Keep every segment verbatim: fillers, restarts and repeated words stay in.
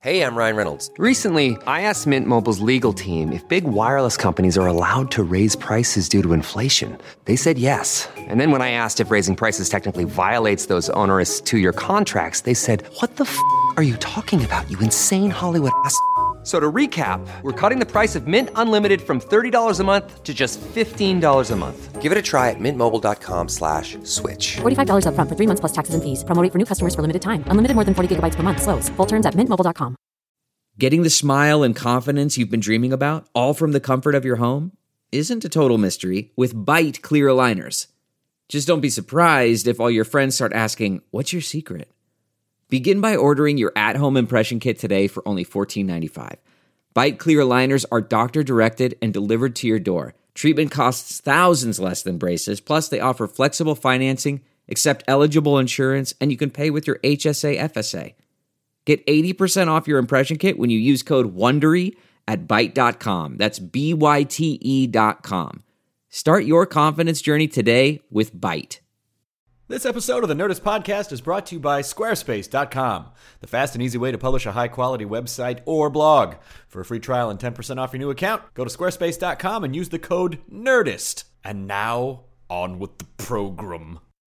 Hey, I'm Ryan Reynolds. Recently, I asked Mint Mobile's legal team if big wireless companies are allowed to raise prices due to inflation. They said yes. And then when I asked if raising prices technically violates those onerous two-year contracts, they said, what the f*** are you talking about, you insane Hollywood ass f- So to recap, we're cutting the price of Mint Unlimited from thirty dollars a month to just fifteen dollars a month. Give it a try at mintmobile.com slash switch. forty-five dollars up front for three months plus taxes and fees. Promo rate for new customers for limited time. Unlimited more than forty gigabytes per month. Slows full terms at mint mobile dot com. Getting the smile and confidence you've been dreaming about, all from the comfort of your home, isn't a total mystery with Byte clear aligners. Just don't be surprised if all your friends start asking, what's your secret? Begin by ordering your at-home impression kit today for only fourteen ninety-five. Byte clear aligners are doctor-directed and delivered to your door. Treatment costs thousands less than braces, plus they offer flexible financing, accept eligible insurance, and you can pay with your H S A F S A. Get eighty percent off your impression kit when you use code WONDERY at byte dot com. That's B Y T E dot com. Start your confidence journey today with Byte. This episode of the Nerdist Podcast is brought to you by Squarespace dot com, the fast and easy way to publish a high-quality website or blog. For a free trial and ten percent off your new account, go to squarespace dot com and use the code NERDIST. And now, on with the program.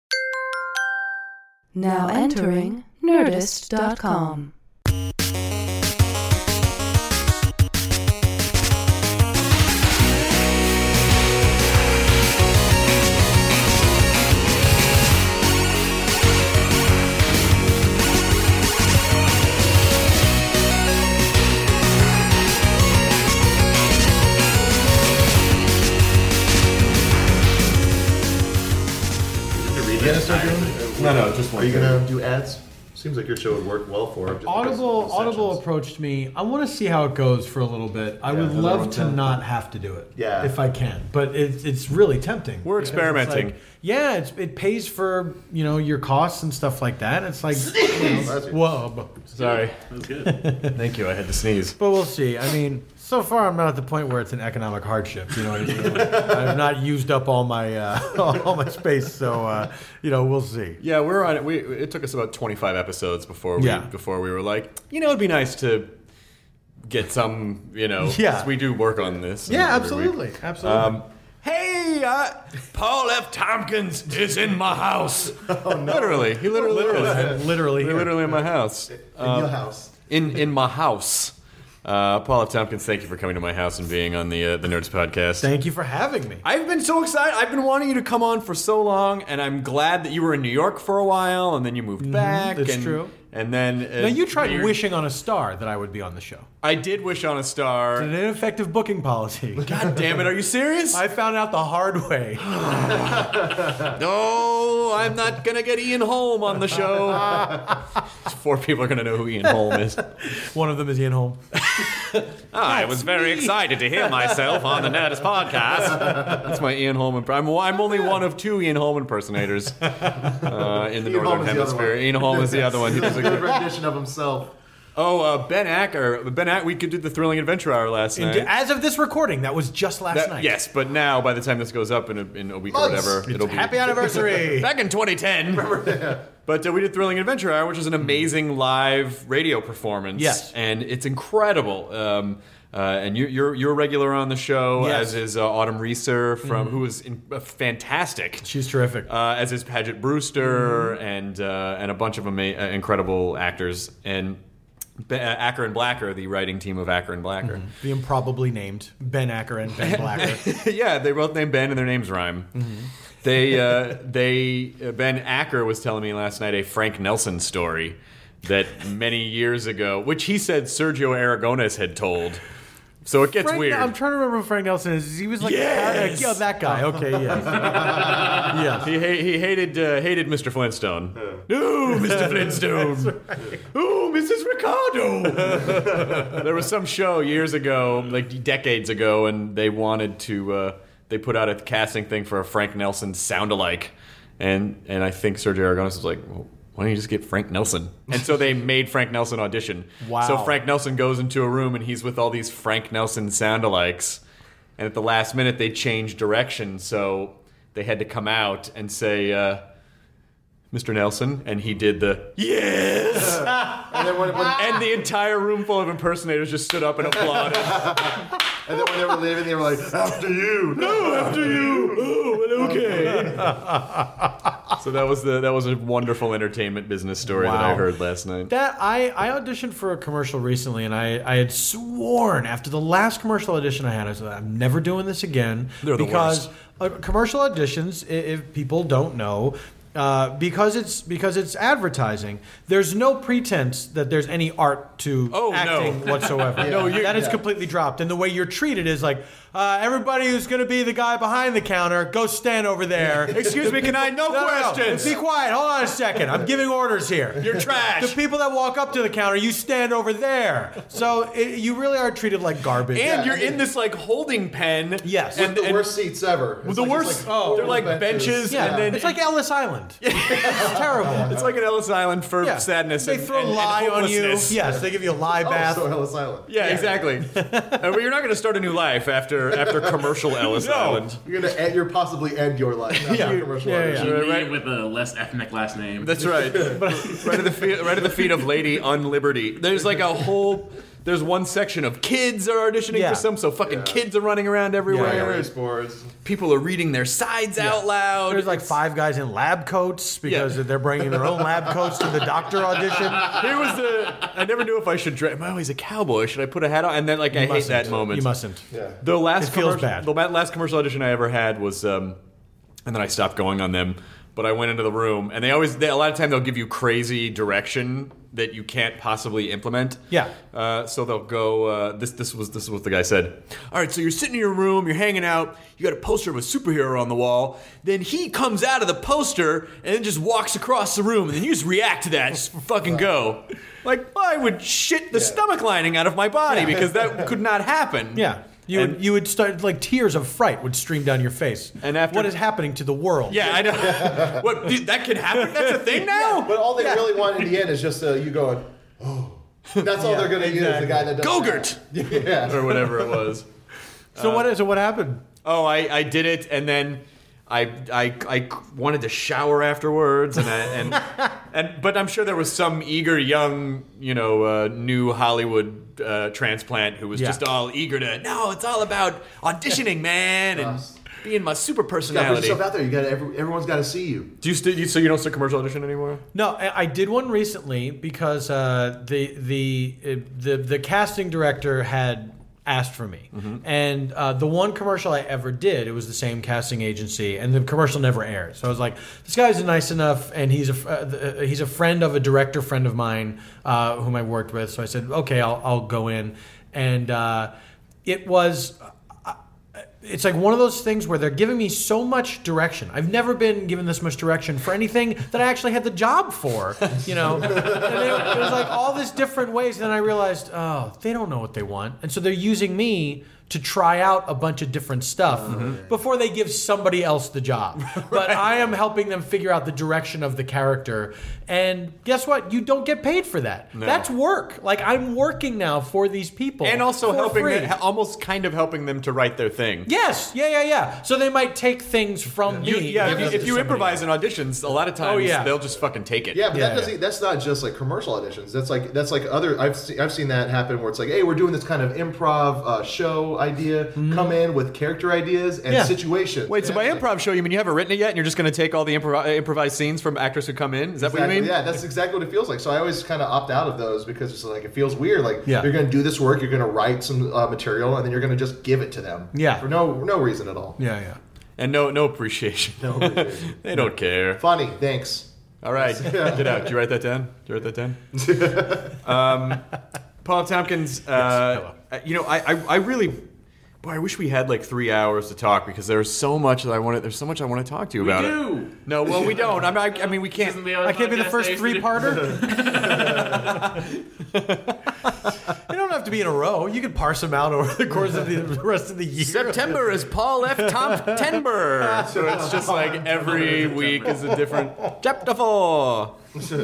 Now entering Nerdist dot com. You gonna start doing it? No, no, just one. Are you gonna do ads? Seems like your show would work well for it. Audible Audible approached me. I want to see how it goes for a little bit. I Yeah, would another love one to ten. not have to do it, Yeah. if I can. But it's it's really tempting. We're Because it's experimenting. like, yeah, it's, it pays for you know your costs and stuff like that. It's like, you know, whoa. But, Sorry. That's good. Thank you, I had to sneeze. but we'll see. I mean, so far I'm not at the point where it's an economic hardship. You know what I mean? I've not used up all my uh, all my space, so uh, you know we'll see. Yeah, we're on it. We, it took us about twenty-five episodes before we Yeah. before we were like, you know, it'd be nice to get some, you know, Yeah. 'cause we do work on this. Yeah, every absolutely, week. absolutely. Um, hey, uh, Paul F. Tompkins is in my house. Oh, no. Literally, he literally, literally, is. literally, We're here. literally in my house. In your house. In in my house. Uh, Paul F. Tompkins, thank you for coming to my house and being on the uh, the Nerds Podcast. Thank you for having me. I've been so excited. I've been wanting you to come on for so long, and I'm glad that you were in New York for a while, and then you moved back. that's and, true. And then uh, Now you tried you're- wishing on a star that I would be on the show. I did wish on a star. An ineffective booking policy. God damn it! Are you serious? I found out the hard way. No, I'm not gonna get Ian Holm on the show. Four people are gonna know who Ian Holm is. One of them is Ian Holm. I was very excited to hear myself on the Nerdist Podcast. That's my Ian Holm. Imp- I'm, I'm only one of two Ian Holm impersonators uh, in the Ian Holm Northern is the other Hemisphere. one. Ian Holm is the other one. He does a Good good. rendition of himself. Oh, uh, Ben Acker. Ben Acker. We could do the Thrilling Adventure Hour last night. As of this recording, that was just last That- night. Yes, but now by the time this goes up in a, in a week Months. or whatever, it'll be Happy anniversary. back in twenty ten. But uh, we did Thrilling Adventure Hour, which is an amazing live radio performance. Yes. And it's incredible. Um, uh, and you're, you're you're a regular on the show, Yes. as is uh, Autumn Reeser, from who is in, uh, fantastic. She's terrific. Uh, as is Paget Brewster and uh, and a bunch of ama- uh, incredible actors. And Be- uh, Acker and Blacker, the writing team of Acker and Blacker. The improbably named Ben Acker and Ben Blacker. Yeah, they both named Ben and their names rhyme. They, uh, they, uh, Ben Acker was telling me last night a Frank Nelson story that many years ago, which he said Sergio Aragonés had told. So it gets Frank, weird. I'm trying to remember who Frank Nelson is. He was like, Yes! yeah, that guy. Okay, yes. yes. He ha- he hated uh, hated Mister Flintstone. No, Mister Flintstone. Oh, Missus Ricardo. There was some show years ago, like decades ago, and they wanted to. Uh, they put out a casting thing for a Frank Nelson sound-alike, and and I think Sergio Aragonés was like, well, why don't you just get Frank Nelson? And so they made Frank Nelson audition. Wow. So Frank Nelson goes into a room and he's with all these Frank Nelson sound-alikes. And at the last minute, they changed direction. So they had to come out and say, uh, Mister Nelson, and he did the yes, And then when, when and the entire room full of impersonators just stood up and applauded. and then when they were leaving, they were like, "After you, No, after you. Oh, well, okay. So that was the that was a wonderful entertainment business story that I Wow. heard last night. That I, I auditioned for a commercial recently, and I, I had sworn after the last commercial audition I had, I said, I'm never doing this again. They're the because uh, commercial auditions, i- if people don't know, uh, because it's because it's advertising, there's no pretense that there's any art to Oh, no. acting whatsoever. No, you- that is yeah. completely dropped. And the way you're treated is like, uh, everybody who's going to be the guy behind the counter, go stand over there. Excuse me, can I? No, No, no, no. questions. Be quiet. Hold on a second. I'm giving orders here. You're trash. The people that walk up to the counter, you stand over there. So it, you really are treated like garbage. And Yeah, you're and in it- this like holding pen. Yes. and, the and worst seats ever. It's the like- worst. it's like, oh, they're like benches, yeah, and then it's like Ellis Island. It's terrible. it's like an Ellis Island for Yeah. sadness. They and, throw and, and lye on you. hopelessness. Yes, they give you a lye Oh, bath. so Ellis Island. Yeah, exactly. uh, well, you're not going to start a new life after after commercial Ellis Island. You're gonna end, you're possibly end your life after Yeah. a commercial Yeah, yeah, audition. yeah. Right, Me right. with a less ethnic last name. That's right. right at the feet, right at the feet of Lady Unliberty. There's like a whole. There's one section of kids are auditioning Yeah. for some, so fucking Yeah. kids are running around Yeah, everywhere. race boards. People are reading their sides out loud. There's like five guys in lab coats because Yeah. they're bringing their own lab coats to the doctor audition. Here was the. I never knew if I should dress. Am I always a cowboy? Should I put a hat on? And then like I hate mustn't. that moment. You mustn't. Yeah. The last It feels commercial, bad. The ma- last commercial audition I ever had was, um, and then I stopped going on them. But I went into the room, and they always, they, a lot of time they'll give you crazy direction that you can't possibly implement. Yeah. Uh, so they'll go. Uh, this this was this is what the guy said. All right, so you're sitting in your room, you're hanging out, you got a poster of a superhero on the wall. Then he comes out of the poster and then just walks across the room, and then you just react to that. Just fucking go. Like I would shit the stomach lining out of my body because that could not happen. Yeah. You And- would, you would start, like, tears of fright would stream down your face. And after- what is happening to the world? Yeah, I know. What dude, that can happen? That's a thing now. But all they really want in the end is just uh, you going, oh. That's all Yeah, they're gonna use. The exactly. guy that does Gogurt that. Yeah. or whatever it was. So what? So what happened? Oh, I, I did it, and then I, I I wanted to shower afterwards, and I, and and but I'm sure there was some eager young, you know, uh, new Hollywood uh, transplant who was Yeah. just all eager to. No, it's all about auditioning, man, and Us. being my super You gotta put personality. yourself out there. You got every, everyone's got to see you. Do you still? You, so you don't still commercial audition anymore? No, I, I did one recently because uh, the the uh, the the casting director had asked for me, and uh, the one commercial I ever did, it was the same casting agency, and the commercial never aired. So I was like, this guy's nice enough, and he's a fr- uh, uh, he's a friend of a director friend of mine uh, whom I worked with. So I said, okay, I'll I'll go in, and uh, it was. It's like one of those things where they're giving me so much direction. I've never been given this much direction for anything that I actually had the job for, you know. And it, it was like all this different ways. And then I realized, oh, they don't know what they want, and so they're using me to try out a bunch of different stuff before they give somebody else the job. But I am helping them figure out the direction of the character. And guess what? You don't get paid for that. That's work. Like I'm working now for these people, And also for helping free. them, almost kind of helping them to write their thing. Yes, yeah, yeah, yeah. So they might take things from You, me. yeah, and if you, give them if to you somebody improvise in auditions, a lot of times Oh, yeah. they'll just fucking take it. Yeah, but Yeah, that doesn't, yeah. that's not just like commercial auditions. That's like that's like other. I've seen, I've seen that happen where it's like, hey, we're doing this kind of improv uh, show idea. Come in with character ideas and Yeah. situations. Wait, so Yeah, by it's like- improv show, you mean you haven't written it yet, and you're just going to take all the improv- improvised scenes from actors who come in? Is that what Exactly, you mean? Yeah, that's exactly what it feels like. So I always kind of opt out of those because it's like it feels weird. Like Yeah. you're going to do this work, you're going to write some uh, material, and then you're going to just give it to them. Yeah. for no no reason at all. Yeah, yeah. And no, no appreciation. No appreciation. They don't care. Funny, thanks. All right, get out. Did you write that down? Did you write that down? um, Paul Tompkins. Uh, you know, I, I, I really, boy, I wish we had like three hours to talk because there's so much that I want to. There's so much I want to talk to you We about. do. It. No, well, we don't. I mean, I, I mean, we can't. Isn't the other I can't be the podcast first days three to do- parter. You don't have to be in a row. You could parse them out over the course of the rest of the year. September is Paul F. Tomptember. So it's just like every week is a different chapter four.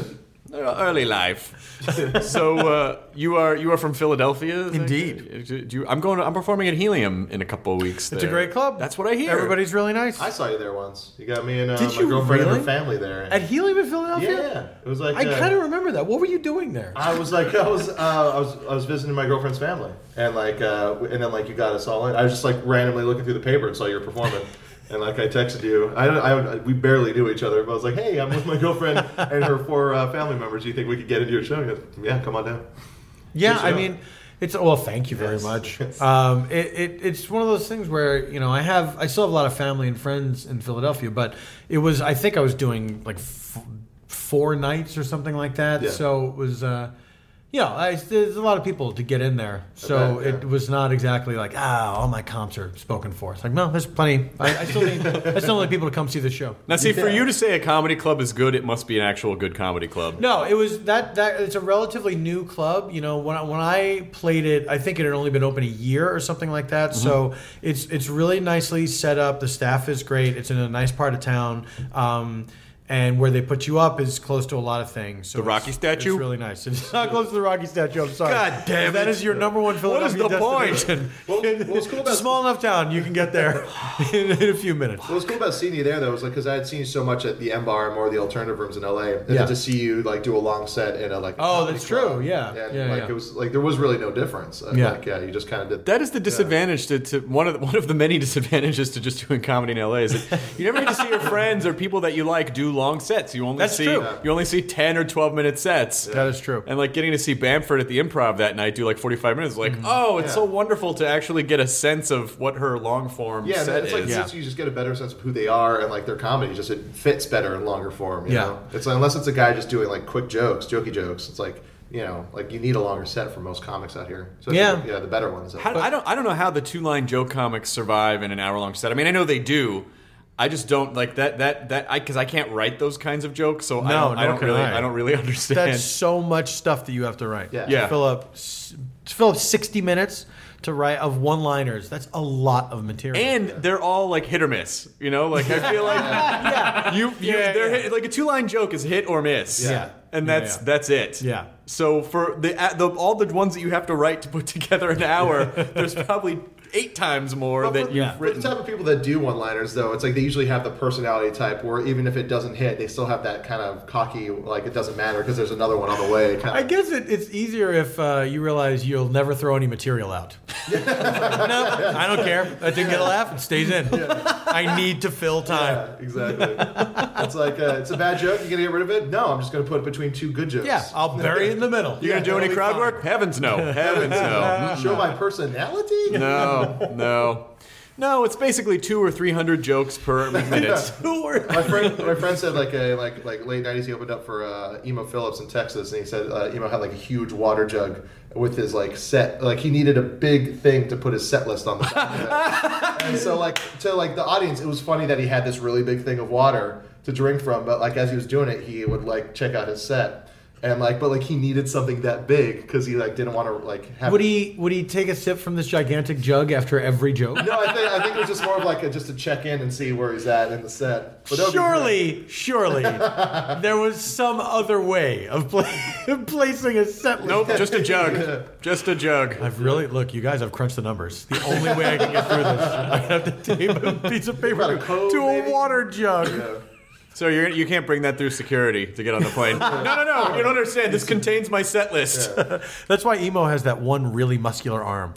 early life. So uh, you are you are from Philadelphia? Is Indeed. that- do you, I'm going. I'm performing at Helium in a couple of weeks. It's a there. great club. That's what I hear. Everybody's really nice. I saw you there once. You got me and uh, Did my you girlfriend and really? her family there. At Helium in Philadelphia? Yeah, it was like I uh, kind of remember that. What were you doing there? I was like, I was, uh, I was, I was visiting my girlfriend's family, and like, uh, and then like you got us all in. I was just like randomly looking through the paper and saw you were performing, and like I texted you. I, I, we barely knew each other, but I was like, hey, I'm with my girlfriend and her four uh, family members. Do you think we could get into your show? He goes, yeah, come on down. Yeah, Good I show. mean, it's well. Thank you very Yes. much. Yes. Um, it, it it's one of those things where you know I have I still have a lot of family and friends in Philadelphia, but it was I think I was doing like f- four nights or something like that. Yeah. So it was. Uh, You know, I, there's a lot of people to get in there, so bet, yeah. it was not exactly like ah, all my comps are spoken for. It's like no, there's plenty. I, I still need, I still need people to come see the show. Now, see, for Yeah. you to say a comedy club is good, it must be an actual good comedy club. No, it was that that it's a relatively new club. You know, when I, when I played it, I think it had only been open a year or something like that. So it's it's really nicely set up. The staff is great. It's in a nice part of town. Um, And where they put you up is close to a lot of things. So The it's- Rocky statue? It's really nice. It's not close to the Rocky statue. I'm sorry. God damn That it. is your number one What is Philadelphia the point? destination. Well, what was cool It's a about small enough town. You can get there in, in a few minutes. What was cool about seeing you there, though, was like because I had seen you so much at the M Bar and more of the alternative rooms in L A, and Yeah. then to see you like do a long set in a like a Oh, comedy that's true. club, Yeah. and Yeah, like yeah. it was like there was really no difference. Uh, Yeah. like, yeah, you just kind of did. That is the disadvantage to, to one of the, one of the many disadvantages to just doing comedy in L A is that you never get to see your friends or people that you like do long sets. You only That's see true. you only see ten or twelve minute sets. That is true. And like getting to see Bamford at the Improv that night do like forty-five minutes, like Mm-hmm. oh, it's Yeah. so wonderful to actually get a sense of what her long form Yeah, set it's like is. since you just get a better sense of who they are and like their comedy, just it fits better in longer form. You Yeah. know? It's unless it's a guy just doing like quick jokes, jokey jokes. It's like you know, like you need a longer set for most comics out here. So Yeah. yeah, the better ones. How, I don't I don't know how the two line joke comics survive in an hour long set. I mean, I know they do. I just don't like that that that I because I can't write those kinds of jokes, so I No, don't, I nor don't can really I. I don't really understand. That's so much stuff that you have to write. Yeah. To Yeah. fill up, s- to fill up sixty minutes to write of one-liners. That's a lot of material. And they're all like hit or miss, you know. Like I feel like yeah, you, you Yeah, they're yeah. Hit, like a two line joke is hit or miss, Yeah. and Yeah, that's yeah. that's it. Yeah. So for the, the all the ones that you have to write to put together an hour, there's probably eight times more But that for, you've for written. the type of people that do one-liners, though, it's like they usually have the personality type where even if it doesn't hit, they still have that kind of cocky, like it doesn't matter because there's another one on the way. Kind I of. guess it, it's easier if uh, you realize you'll never throw any material out. no, I don't care. That didn't get a laugh. It stays in. I need to fill time. Yeah, exactly. It's like uh, it's a bad joke. You gonna get rid of it? No, I'm just gonna put it between two good jokes. Yeah, I'll bury it in the middle. You gonna do any that'll be crowd fine. work? Heavens no. Heavens no. Show my personality. No, no. No, it's basically two or three hundred jokes per minute. My friend, my friend said like a like like late nineties he opened up for uh, Emo Phillips in Texas, and he said uh, Emo had like a huge water jug with his like set, like he needed a big thing to put his set list on the back of it. And so like to like the audience, it was funny that he had this really big thing of water to drink from, but like as he was doing it, he would like check out his set. And like, but like he needed something that big because he like didn't want to like have. Would he would he take a sip from this gigantic jug after every joke? No, I think I think it was just more of like a, just to check in and see where he's at in the set. But that would be great. Surely, surely, there was some other way of, pla- of placing a set list. Nope, just a jug. Just a jug. I've really look, you guys. I've crunched the numbers. The only way I can get through this, I have to tape a piece of paper Got a to, code, to a maybe? water jug. Yeah. So you're you can't bring that through security to get on the plane. No, no, no. You don't understand. This contains my set list. That's why Emo has that one really muscular arm.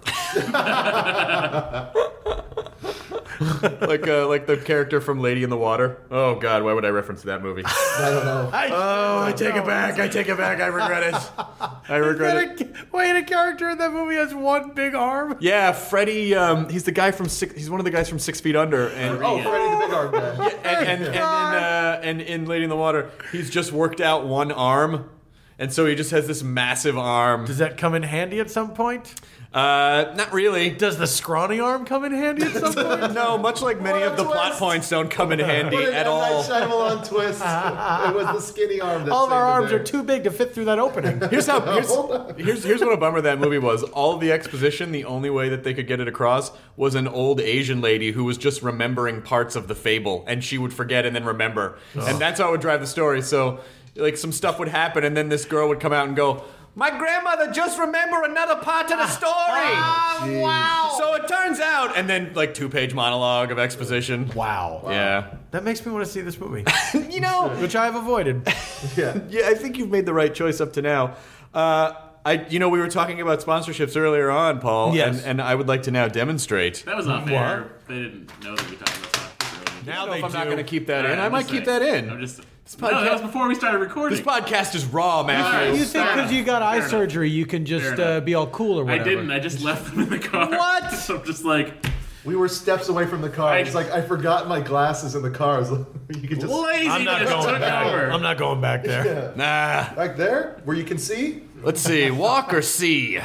like uh, like the character from Lady in the Water. Oh God, why would I reference that movie? I don't know. Oh, I take it back. I take it back. I regret it. I regret it. A, wait, a character in that movie has one big arm. Yeah, Freddie. Um, he's the guy from six. He's one of the guys from Six Feet Under. And Oh, Freddie the Big Arm guy. and and, and in uh, and in Lady in the Water, he's just worked out one arm, and so he just has this massive arm. Does that come in handy at some point? Uh, not really. Does the scrawny arm come in handy at some point? No, much like many What a of the plot twist. points don't come in handy What an at M. Night all. Shyamalan twist. It was the skinny arm that All of our saved arms the are day. too big to fit through that opening. Here's how. Here's, here's here's what a bummer that movie was. All of the exposition, the only way that they could get it across was an old Asian lady who was just remembering parts of the fable, and she would forget and then remember, and that's how it would drive the story. So. like some stuff would happen, and then this girl would come out and go, "My grandmother just remembered another part of the story." Oh, wow. So it turns out, and then like two-page monologue of exposition. Wow. Yeah. That makes me want to see this movie. You know, which I have avoided. Yeah. Yeah, I think you've made the right choice up to now. Uh, I, you know, we were talking about sponsorships earlier on, Paul. Yes. And, and I would like to now demonstrate. That was not fair. They didn't know that we talked about that. Now they if I'm not do. going to keep that in. Alright, I I'm might just keep saying. that in. I'm just. This No, that was before we started recording. This podcast is raw, Matthew. You think because you got eye Fair surgery, you can just Fair uh, enough. be all cool or I whatever? didn't. I just left them in the car. What? So I'm just like, We were steps away from the car. I- It's like I forgot my glasses in the car. It was like, you could just lazy. I'm not just going took back. over. I'm not going back there. Nah. back there where you can see. Let's see. Walk or see?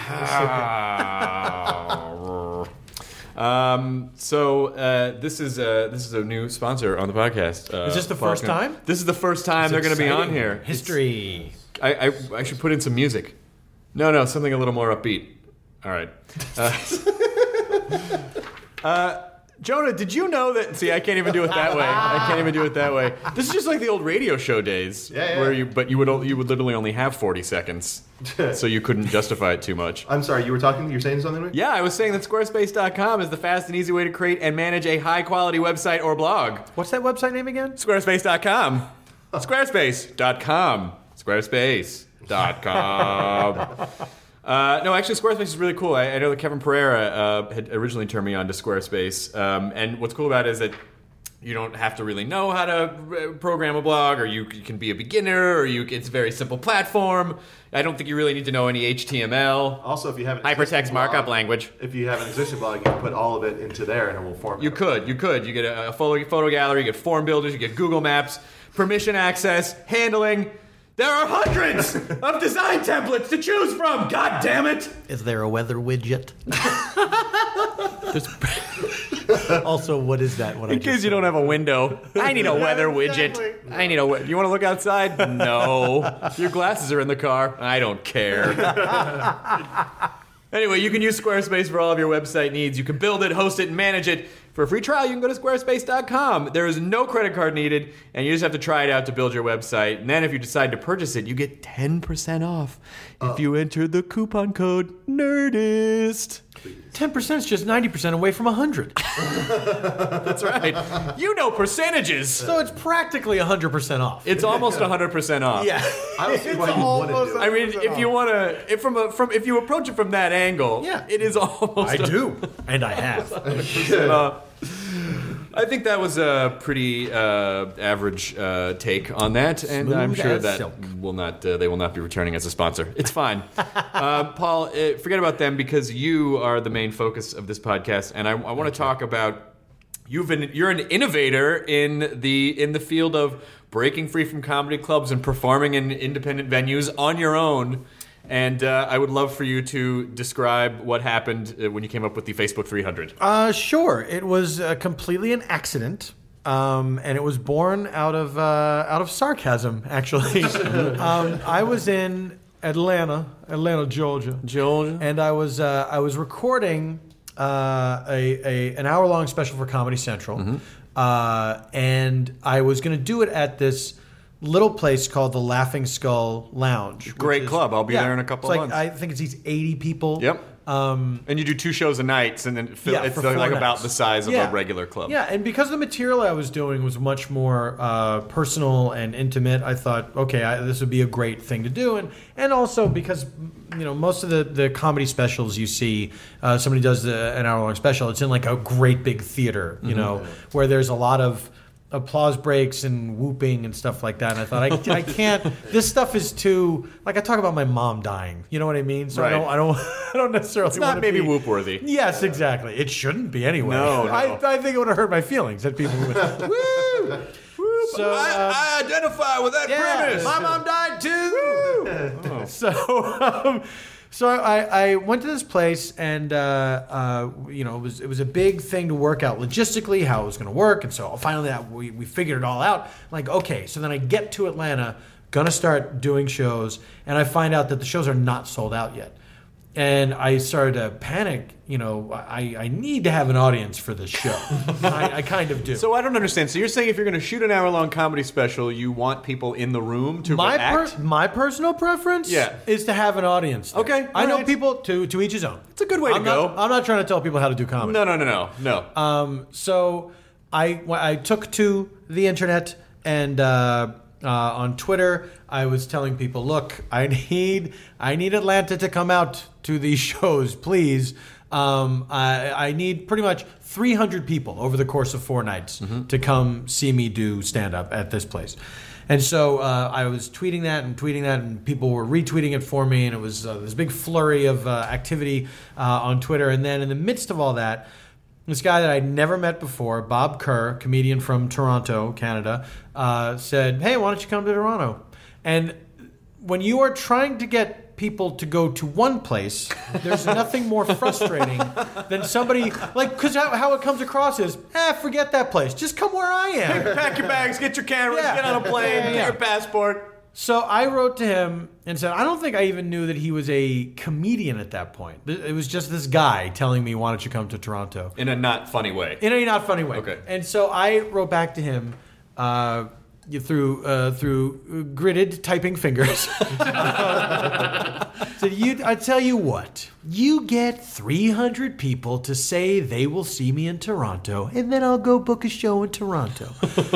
um, so uh, this is uh, this is a new sponsor on the podcast. Uh, Is this the first Falcon. time? This is the first time they're going to be on here. History. I, I I should put in some music. No, no, something a little more upbeat. All right. Uh, uh, Jonah, did you know that? See, I can't even do it that way. I can't even do it that way. This is just like the old radio show days, Yeah, yeah. where you, but you would o- you would literally only have forty seconds, so you couldn't justify it too much. I'm sorry. You were talking. You were saying something to me. Yeah, I was saying that Squarespace dot com is the fast and easy way to create and manage a high quality website or blog. What's that website name again? Squarespace dot com. Squarespace dot com. Squarespace dot com. Uh, no, actually, Squarespace is really cool. I, I know that Kevin Pereira uh, had originally turned me on to Squarespace. Um, and what's cool about it is that you don't have to really know how to uh, program a blog, or you, you can be a beginner, or you it's a very simple platform. I don't think you really need to know any H T M L. Also, if you have an Hypertext existing markup blog- language. If you have an existing blog, you can put all of it into there, and it will form. You could, you could. You get a, a photo, photo gallery, you get form builders, you get Google Maps, permission access, handling. There are hundreds of design templates to choose from. God damn it! Is there a weather widget? There's- also, what is that? What I In just case you don't have a window, I need a weather widget. I need a. wi- You want to look outside? No. Your glasses are in the car. I don't care. Anyway, you can use Squarespace for all of your website needs. You can build it, host it, and manage it. For a free trial, you can go to squarespace dot com. There is no credit card needed, and you just have to try it out to build your website. And then if you decide to purchase it, you get ten percent off if you enter the coupon code NERDIST. ten percent is just ninety percent away from one hundred. That's right. You know percentages. So it's practically one hundred percent off. It's almost one hundred percent off. Yeah. I don't see why you wouldn't do it. I mean, if you want to, if from a, from if you approach it from that angle, Yeah. it is almost. I do. And I have. Uh, I think that was a pretty uh, average uh, take on that, and I'm Smooth sure as that silk. will not. Uh, they will not be returning as a sponsor. It's fine, uh, Paul. Uh, forget about them because you are the main focus of this podcast, and I, I want to talk about. You've been. You're an innovator in the in the field of breaking free from comedy clubs and performing in independent venues on your own. And uh, I would love for you to describe what happened uh, when you came up with the Facebook three hundred. Uh, sure. It was uh, completely an accident. Um, and it was born out of uh, out of sarcasm, actually. um, I was in Atlanta, Atlanta, Georgia, Georgia. and I was uh, I was recording uh, a, a an hour long special for Comedy Central, Mm-hmm. uh, and I was going to do it at this little place called the Laughing Skull Lounge. which Great is- club. I'll be yeah, there in a couple it's of like, months. I think it seats eighty people. Yep. Um, And you do two shows a night, and then fill, Yeah, it's for like four about nights. the size of Yeah. a regular club. Yeah, and because the material I was doing was much more uh, personal and intimate, I thought, okay, I, this would be a great thing to do, and and also because you know most of the, the comedy specials you see, uh, somebody does the, an hour long special, it's in like a great big theater, you know, where there's a lot of applause breaks and whooping and stuff like that. And I thought, I, I can't. This stuff is too like I talk about my mom dying. You know what I mean? So I Right. don't. I don't. I don't necessarily. It's not wanna maybe be, whoop worthy. Yes, exactly. It shouldn't be anyway. No, no. I, I think it would have hurt my feelings that people would. Woo! So, I, um, I identify with that yeah, premise. my mom died too. So, um, so I, I went to this place, and uh, uh, you know, it was it was a big thing to work out logistically how it was going to work, and so finally that we we figured it all out. Like, okay, so then I get to Atlanta, gonna start doing shows, and I find out that the shows are not sold out yet. And I started to panic. You know, I, I need to have an audience for this show. I, I kind of do. So I don't understand. So you're saying if you're going to shoot an hour-long comedy special, you want people in the room to my react? per, my personal preference Yeah. is to have an audience there. Okay, I know alright. people, to, to each his own. It's a good way to I'm go. Not, I'm not trying to tell people how to do comedy. No, no, no, no, no. Um, so I, I took to the internet and uh, uh, on Twitter, I was telling people, look, I need I need Atlanta to come out to these shows, please. Um, I, I need pretty much three hundred people over the course of four nights Mm-hmm. to come see me do stand-up at this place. And so uh, I was tweeting that and tweeting that, and people were retweeting it for me, and it was uh, this big flurry of uh, activity uh, on Twitter. And then in the midst of all that, this guy that I'd never met before, Bob Kerr, comedian from Toronto, Canada, uh, said, hey, why don't you come to Toronto? And when you are trying to get people to go to one place, there's nothing more frustrating than somebody, like, because how, how it comes across is, eh, forget that place. Just come where I am. Pack your bags, get your cameras, Yeah. get on a plane, Yeah, get yeah. your passport. So I wrote to him and said, I don't think I even knew that he was a comedian at that point. It was just this guy telling me, why don't you come to Toronto? In a not funny way. In a not funny way. Okay. And so I wrote back to him uh, through uh, through gridded typing fingers. Said, you, I tell you what, you get three hundred people to say they will see me in Toronto, and then I'll go book a show in Toronto.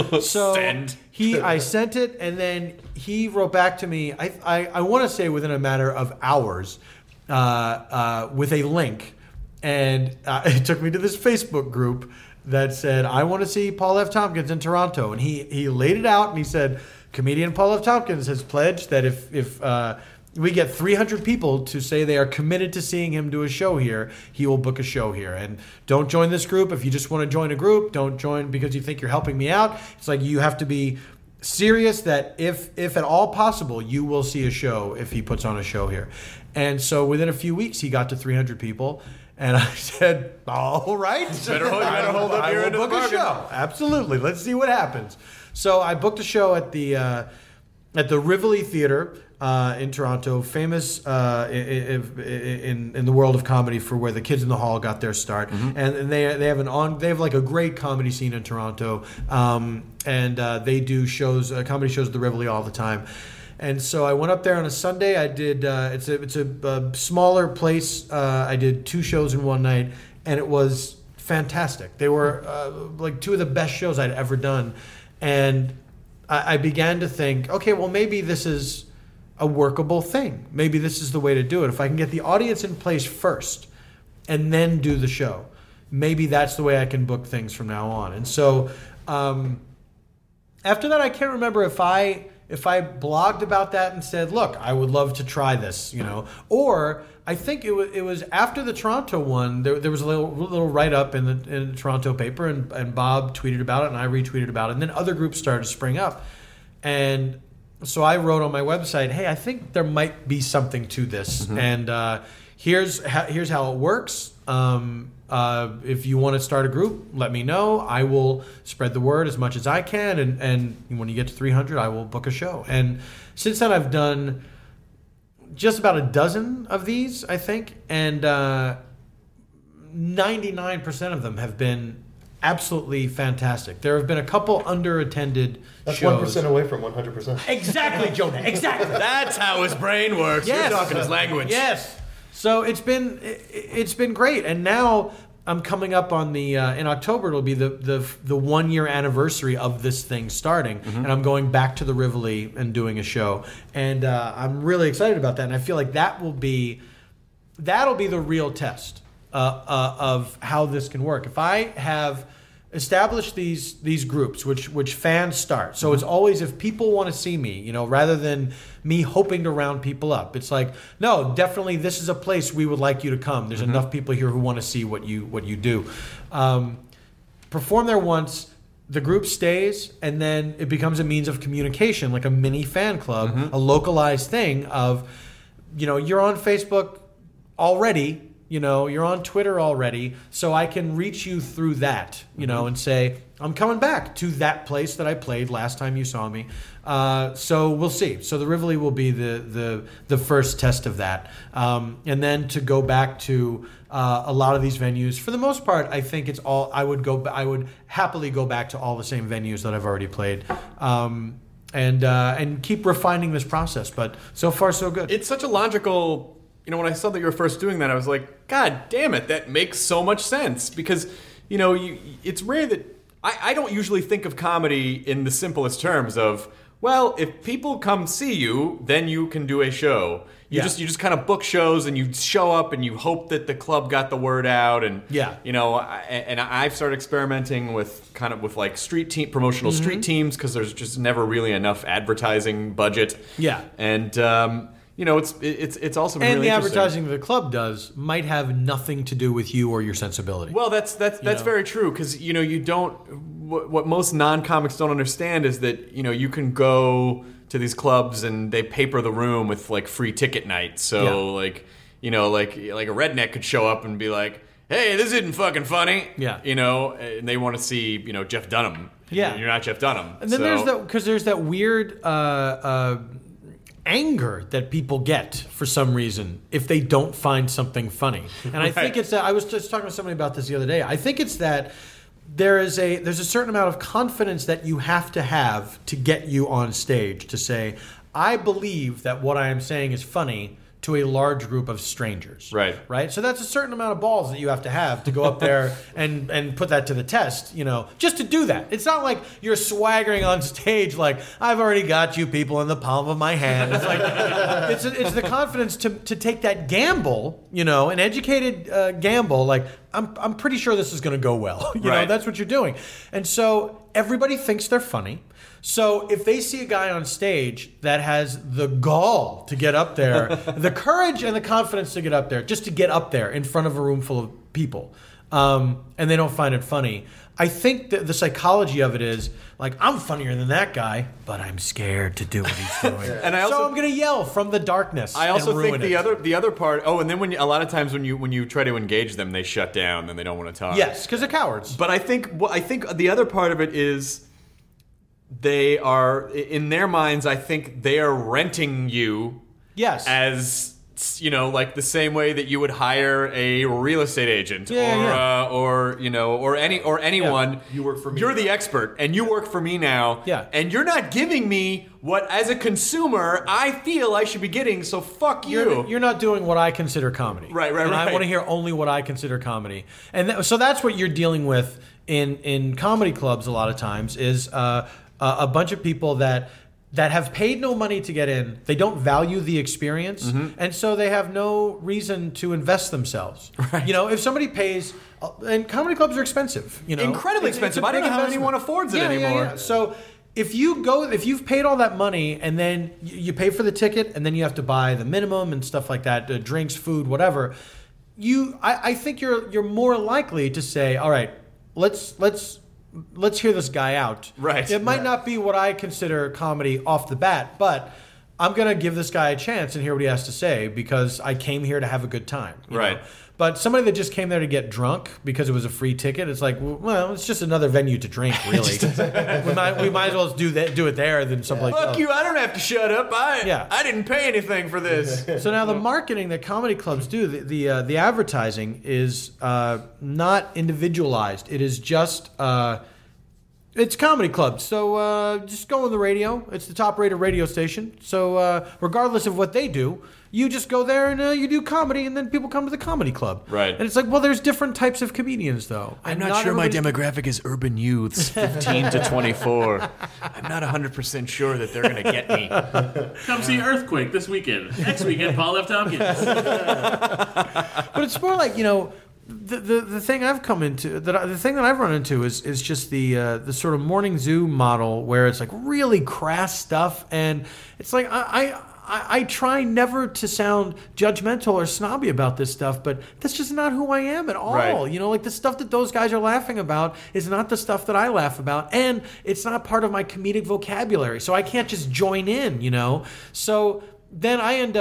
So Send. he, I sent it, and then he wrote back to me. I, I, I want to say within a matter of hours, uh, uh, with a link, and uh, it took me to this Facebook group that said, I want to see Paul F. Tompkins in Toronto. And he, he laid it out, and he said, comedian Paul F. Tompkins has pledged that if, if uh, we get three hundred people to say they are committed to seeing him do a show here, he will book a show here. And don't join this group if you just want to join a group. Don't join because you think you're helping me out. It's like you have to be serious that if if at all possible, you will see a show if he puts on a show here. And so within a few weeks, he got to three hundred people. And I said, all right. Better hold- you better hold up I your will end of the book a bargain. show. Absolutely. Let's see what happens. So I booked a show at the uh, at the Rivoli Theatre uh, in Toronto, famous uh, in, in in the world of comedy for where the Kids in the Hall got their start, Mm-hmm. and, and they they have an on they have like a great comedy scene in Toronto, um, and uh, they do shows uh, comedy shows at the Rivoli all the time. And so I went up there on a Sunday. I did. Uh, it's a it's a, a smaller place. Uh, I did two shows in one night, and it was fantastic. They were uh, like two of the best shows I'd ever done, and I, I began to think, okay, well maybe this is a workable thing. Maybe this is the way to do it. If I can get the audience in place first, and then do the show, maybe that's the way I can book things from now on. And so um, after that, I can't remember if I. If I blogged about that and said, look, I would love to try this, you know, or I think it was it was after the Toronto one, there, there was a little little write-up in the, in the Toronto paper, and, and Bob tweeted about it, and I retweeted about it, and then other groups started to spring up. And so I wrote on my website, hey, I think there might be something to this, Mm-hmm. and uh, here's how, here's how it works. Um, uh, if you want to start a group, let me know. I will spread the word as much as I can, and, and when you get to three hundred, I will book a show. And since then, I've done just about a dozen of these, I think, and uh, ninety-nine percent of them have been absolutely fantastic. There have been a couple underattended That's shows. one percent away from one hundred percent. Exactly, Jonah. Exactly. That's how his brain works. Yes. You're talking his language. Yes. So it's been it, it's been great, and now I'm coming up on the uh, in October. It'll be the the the one year anniversary of this thing starting, and I'm going back to the Rivoli and doing a show, and uh, I'm really excited about that. And I feel like that will be that'll be the real test uh, uh, of how this can work. If I have established these these groups, which which fans start, so it's always if people want to see me, you know, rather than me hoping to round people up. It's like, no, definitely this is a place we would like you to come. There's enough people here who want to see what you what you do. Um, perform there once, the group stays, and then it becomes a means of communication, like a mini fan club, a localized thing of, you know, you're on Facebook already, You know, you're on Twitter already, so I can reach you through that, you know, and say, I'm coming back to that place that I played last time you saw me. Uh, so we'll see. So the Rivoli will be the the, the first test of that. Um, and then to go back to uh, a lot of these venues, for the most part, I think it's all, I would go, I would happily go back to all the same venues that I've already played. Um, and uh, and keep refining this process. But so far, so good. It's such a logical, you know, when I saw that you were first doing that, I was like, God damn it, that makes so much sense. Because, you know, you, it's rare that, I, I don't usually think of comedy in the simplest terms of, well, if people come see you, then you can do a show. You Yeah. just you just kind of book shows and you show up and you hope that the club got the word out. And, Yeah. you know, I, and I've started experimenting with kind of with like street team, promotional Mm-hmm. street teams because there's just never really enough advertising budget. Yeah. And, um, you know, it's it's it's also been And really the interesting. advertising the club does might have nothing to do with you or your sensibility. Well, that's that's that's know? very true because you know you don't. What, what most non-comics don't understand is that you know you can go to these clubs and they paper the room with like free ticket night. So Yeah. like you know like like a redneck could show up and be like, "Hey, this isn't fucking funny." Yeah. You know, and they want to see you know Jeff Dunham. Yeah. You're not Jeff Dunham. And then So- there's that because there's that weird uh, uh, anger that people get for some reason if they don't find something funny. And I think Right. it's that I was just talking to somebody about this the other day. I think it's that there is a there's a certain amount of confidence that you have to have to get you on stage to say, I believe that what I am saying is funny to a large group of strangers. Right. Right? So that's a certain amount of balls that you have to have to go up there and, and put that to the test, you know, just to do that. It's not like you're swaggering on stage like, I've already got you people in the palm of my hand. It's like, it's, it's the confidence to, to take that gamble, you know, an educated uh, gamble, like, I'm, I'm pretty sure this is going to go well. You know, Right. that's what you're doing. And so everybody thinks they're funny. So if they see a guy on stage that has the gall to get up there, the courage and the confidence to get up there, just to get up there in front of a room full of people, um, and they don't find it funny, I think that the psychology of it is like, I'm funnier than that guy, but I'm scared to do what he's doing. And I also- so I'm going to yell from the darkness. I also and think ruin the it. other the other part. Oh, and then when you, a lot of times when you when you try to engage them, they shut down and they don't want to talk. Yes, because they're cowards. But I think what I think the other part of it is they are in their minds. I think they are renting you Yes. as you know, like the same way that you would hire a real estate agent Yeah, or yeah. Uh, or you know or any or anyone. You work for me You're the now. expert, and you work for me now. Yeah. And you're not giving me what, as a consumer, I feel I should be getting. So fuck you. You're, you're not doing what I consider comedy. Right, right, and I right. want to hear only what I consider comedy. And th- so that's what you're dealing with in, in comedy clubs a lot of times is uh, a, a bunch of people that that have paid no money to get in. They don't value the experience. Mm-hmm. And so they have no reason to invest themselves. Right. You know, if somebody pays, uh, and comedy clubs are expensive. You know, Incredibly It's- it's a expensive. I don't big know how investment. anyone affords it Yeah, yeah, anymore. yeah. So if you go, if you've paid all that money and then you, you pay for the ticket and then you have to buy the minimum and stuff like that, uh, drinks, food, whatever, you, I, I think you're you're more likely to say, all right, let's let's let's hear this guy out. Right. It might not be what I consider comedy off the bat, but I'm gonna give this guy a chance and hear what he has to say because I came here to have a good time. you Right. know? But somebody that just came there to get drunk because it was a free ticket, it's like, well, it's just another venue to drink, really. we, might, we might as well do that, do it there than someplace Fuck else. you! I don't have to shut up. I Yeah. I didn't pay anything for this. So now the marketing that comedy clubs do, the the, uh, the advertising is uh, not individualized. It is just uh, it's comedy clubs. So uh, just go on the radio. It's the top rated radio station. So uh, regardless of what they do, you just go there and uh, you do comedy, and then people come to the comedy club. Right. And it's like, well, there's different types of comedians, though. I'm And not, sure my everybody's- demographic is urban youths, fifteen to twenty-four. I'm not one hundred percent sure that they're gonna get me. Come see Earthquake this weekend. Next weekend, Paul F. Tompkins. But it's more like, you know, the the, the thing I've come into that I, the thing that I've run into is is just the uh, the sort of morning zoo model where it's like really crass stuff, and it's like I. I I, I try never to sound judgmental or snobby about this stuff, but that's just not who I am at all. Right. You know, like the stuff that those guys are laughing about is not the stuff that I laugh about, and it's not part of my comedic vocabulary, so I can't just join in, you know? So then I end up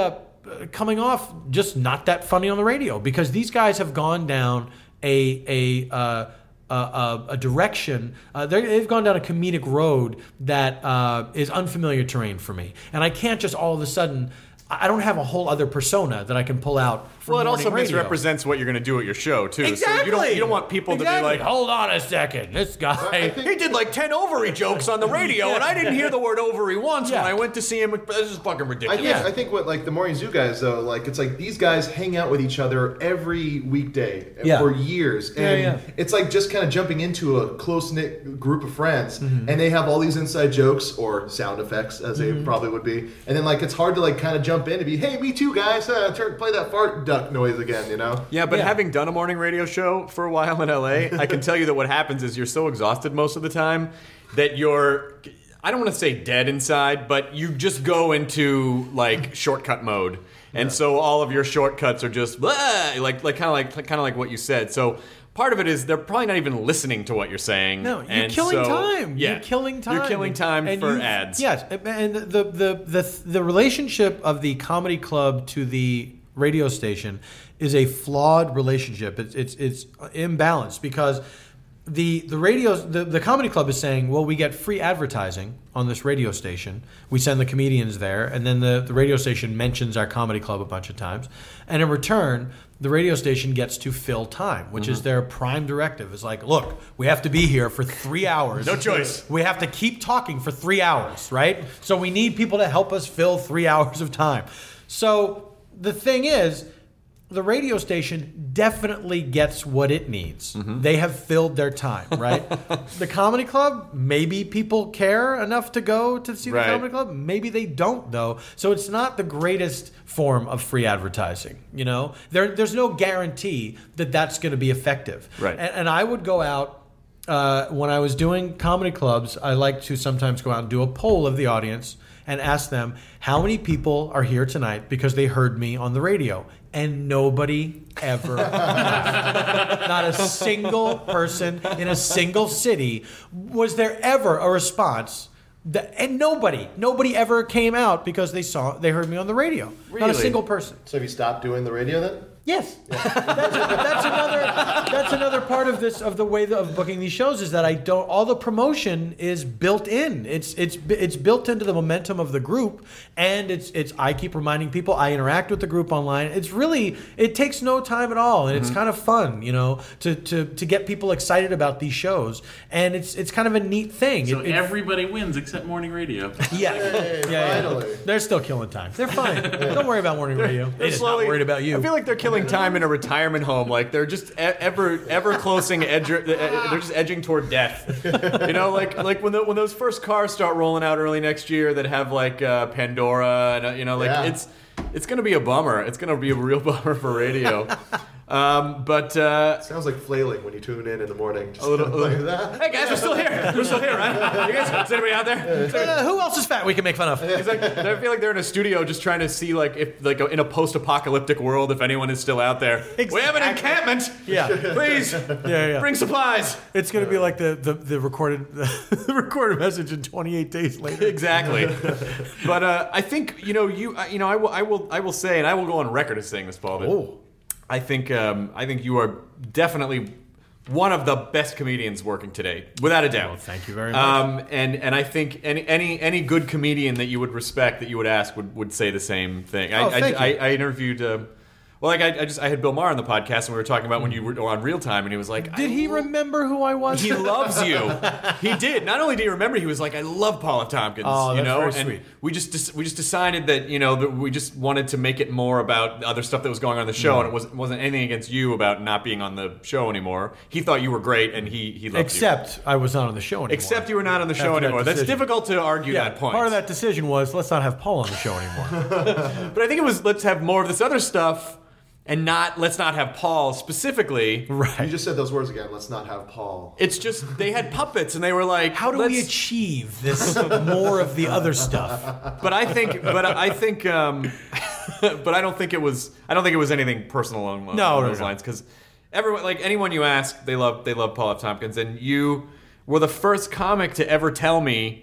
coming off just not that funny on the radio because these guys have gone down a a uh, a, a, a direction. Uh, they've gone down a comedic road that uh, is unfamiliar terrain for me, and I can't just all of a sudden. I don't have a whole other persona that I can pull out. From well, it also radio. misrepresents what you're going to do at your show too. Exactly. So you don't you don't want people exactly. to be like, hold on a second, this guy he did like ten ovary jokes on the radio, yeah. and I didn't hear the word ovary once yeah. when I went to see him. This is fucking ridiculous. I think, yeah. I think what like the Morning Zoo guys though, like it's like these guys hang out with each other every weekday yeah. for years, and yeah, yeah. it's like just kind of jumping into a close knit group of friends, mm-hmm. and they have all these inside jokes or sound effects as mm-hmm. they probably would be, and then like it's hard to like kind of jump in and be, hey, me too, guys, uh, turn, play that fart duck noise again, you know? Yeah, but Yeah. having done a morning radio show for a while in L A, I can tell you that what happens is you're so exhausted most of the time that you're, I don't want to say dead inside, but you just go into like shortcut mode. And Yeah. so all of your shortcuts are just blah, like like kind of like kind of like what you said. So part of it is they're probably not even listening to what you're saying. No, you're and killing so, time. Yeah, You're killing time. You're killing time And for you- ads. Yes, and the, the the the relationship of the comedy club to the radio station is a flawed relationship. It's it's it's imbalanced because the the radio the, the comedy club is saying, well, we get free advertising on this radio station. We send the comedians there, and then the, the radio station mentions our comedy club a bunch of times. And in return, the radio station gets to fill time, which Mm-hmm. is their prime directive. It's like, look, we have to be here for three hours. No choice. We have to keep talking for three hours, right? So we need people to help us fill three hours of time. So the thing is, the radio station definitely gets what it needs. Mm-hmm. They have filled their time, right? The comedy club, maybe people care enough to go to see the Right. comedy club. Maybe they don't, though. So it's not the greatest form of free advertising. You know, there, there's no guarantee that that's going to be effective. Right. And, and I would go out uh, when I was doing comedy clubs. I like to sometimes go out and do a poll of the audience and ask them how many people are here tonight because they heard me on the radio. And nobody ever, not a single person in a single city, was there ever a response. That, and nobody, nobody ever came out because they saw, they heard me on the radio. Not a Really? single person. So have you stopped doing the radio then? Yes, that's, that's another. That's another part of this of the way of booking these shows is that I don't. All the promotion is built in. It's it's it's built into the momentum of the group, and it's it's. I keep reminding people. I interact with the group online. It's really it takes no time at all, and it's kind of fun, you know, to, to to get people excited about these shows, and it's it's kind of a neat thing. So It- it- everybody wins except morning radio. yeah, Hey, yeah, yeah. finally. They're still killing time. They're fine. Don't worry about morning radio. They're just not worried about you. I feel like they're killing time in a retirement home. Like they're just e- ever ever closing edge. They're just edging toward death. You know, like like when the, when those first cars start rolling out early next year that have like uh, Pandora and uh, you know like Yeah. it's it's gonna be a bummer. It's gonna be a real bummer for radio. Um, but uh, Sounds like flailing when you tune in in the morning. Just a little, a like little that. hey guys, we're still here. We're still here, right? You guys, is anybody out there? Uh, who else is fat we can make fun of? It's like, I feel like they're in a studio just trying to see, like, if, like, in a post-apocalyptic world, if anyone is still out there. We have an encampment. Yeah. Please, Yeah, yeah. bring supplies. It's going to be like the, the, the recorded the recorded message in twenty-eight days later. Exactly. But uh, I think you know you uh, you know I will I will I will say, and I will go on record as saying this, Paul. That Oh. I think um, I think you are definitely one of the best comedians working today, without a doubt. Well, thank you very much. Um, and and I think any any any good comedian that you would respect, that you would ask, would, would say the same thing. I Oh, thank I, you. I, I interviewed. Uh, well, like I, I just I had Bill Maher on the podcast, and we were talking about when you were on Real Time, and he was like, Did I he remember who I was? He loves you. He did. Not only did he remember, he was like, "I love Paul F. Tompkins." Oh, you that's know, very and sweet. we just des- we just decided that you know that we just wanted to make it more about the other stuff that was going on in the show, and it wasn't wasn't anything against you about not being on the show anymore. He thought you were great, and he he loved you. Except I was not on the show anymore. Except you were not on the show After that anymore. That's decision. difficult to argue Yeah, that point. part of that decision was let's not have Paul on the show anymore. But I think it was let's have more of this other stuff, and not let's not have Paul specifically. You Right. just said those words again. Let's not have Paul. It's just they had puppets, and they were like, How do let's, we achieve this more of the other stuff? But I think, but I think, um, but I don't think it was. I don't think it was anything personal along, No, along no, those no. lines. Because everyone, like anyone you ask, they love they love Paul F. Tompkins, and you were the first comic to ever tell me,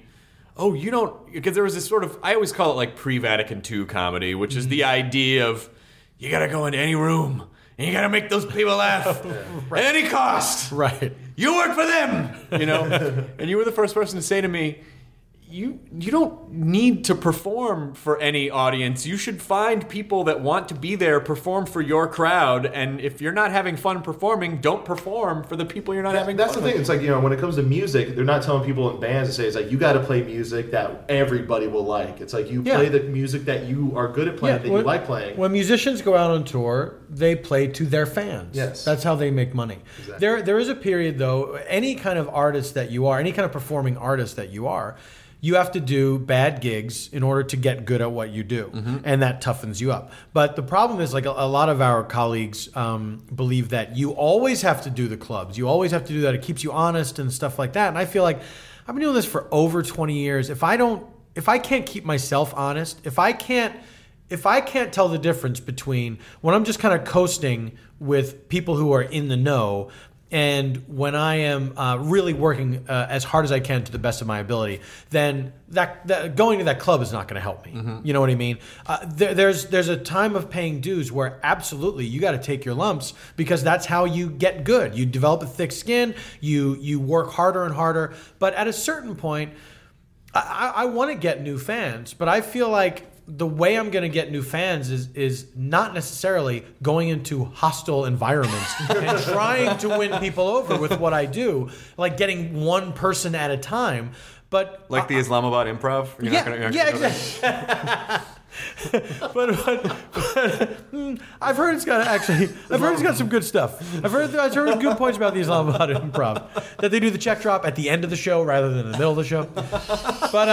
oh, you don't, because there was this sort of, I always call it like pre-Vatican two comedy, which is the idea of you got to go into any room and you got to make those people laugh right. at any cost. Right. You work for them, you know? And you were the first person to say to me, You you don't need to perform for any audience. You should find people that want to be there, perform for your crowd. And if you're not having fun performing, don't perform for the people you're not that, having that's fun the thing. with. It's like, you know, when it comes to music, they're not telling people in bands to say, it's like, you got to play music that everybody will like. It's like, you Yeah. play the music that you are good at playing, that when, you like playing. When musicians go out on tour, they play to their fans. Yes. That's how they make money. Exactly. There, there is a period, though, any kind of artist that you are, any kind of performing artist that you are, you have to do bad gigs in order to get good at what you do, mm-hmm. and that toughens you up. But the problem is, like a, a lot of our colleagues um, believe that you always have to do the clubs. You always have to do that. It keeps you honest and stuff like that. And I feel like I've been doing this for over twenty years. If I don't, if I can't keep myself honest, if I can't, if I can't tell the difference between when I'm just kind of coasting with people who are in the know, and when I am uh, really working uh, as hard as I can to the best of my ability, then that, that going to that club is not going to help me. Mm-hmm. You know what I mean? Uh, there, there's there's a time of paying dues where absolutely you got to take your lumps, because that's how you get good. You develop a thick skin. You you work harder and harder. But at a certain point, I, I want to get new fans, but I feel like the way I'm going to get new fans is is not necessarily going into hostile environments and trying to win people over with what I do, like getting one person at a time. But like the Islamabad Improv? You're yeah, not gonna, you're not yeah, gonna exactly. but, but, but mm, I've heard it's got actually. I've heard it's got some good stuff. I've heard I've heard good points about the Islamabad Improv, that they do the check drop at the end of the show rather than in the middle of the show. But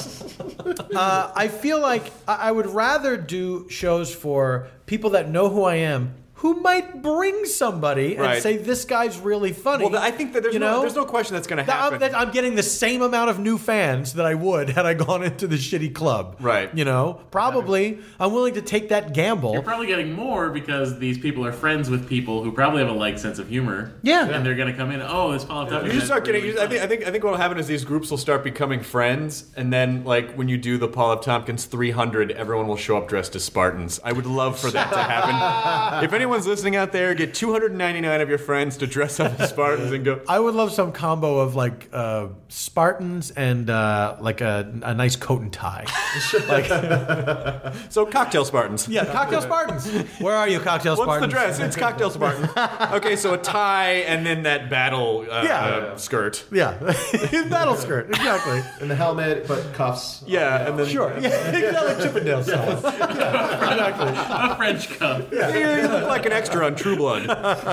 um, uh, I feel like I, I would rather do shows for people that know who I am, who might bring somebody and Right. say, this guy's really funny. Well, I think that there's, you no, know? there's no question that's going to That I'm, happen. that I'm getting the same amount of new fans that I would had I gone into the shitty club. Right. You know, probably I'm willing to take that gamble. You're probably getting more because these people are friends with people who probably have a like sense of humor. Yeah. And they're going to come in, oh, this Paul F. Tompkins. You just start getting. really You, I think. I think. I think what will happen is these groups will start becoming friends, and then, like when you do the Paul F. Tompkins three hundred, everyone will show up dressed as Spartans. I would love for that to happen. If anyone's listening out there, get two hundred ninety-nine of your friends to dress up as Spartans and go. I would love some combo of like uh, Spartans and uh, like a, a nice coat and tie. like, so cocktail Spartans. Yeah, cocktail Spartans. Where are you, cocktail What's Spartans? the dress? It's cocktail Spartan. Okay, so a tie and then that battle uh, Yeah. uh, skirt. Yeah, battle skirt, exactly. And the helmet, but cuffs. Yeah, and then Sure, yeah, exactly, Chippendale style. Yeah, exactly. A French cup. Yeah, you look like an extra on True Blood.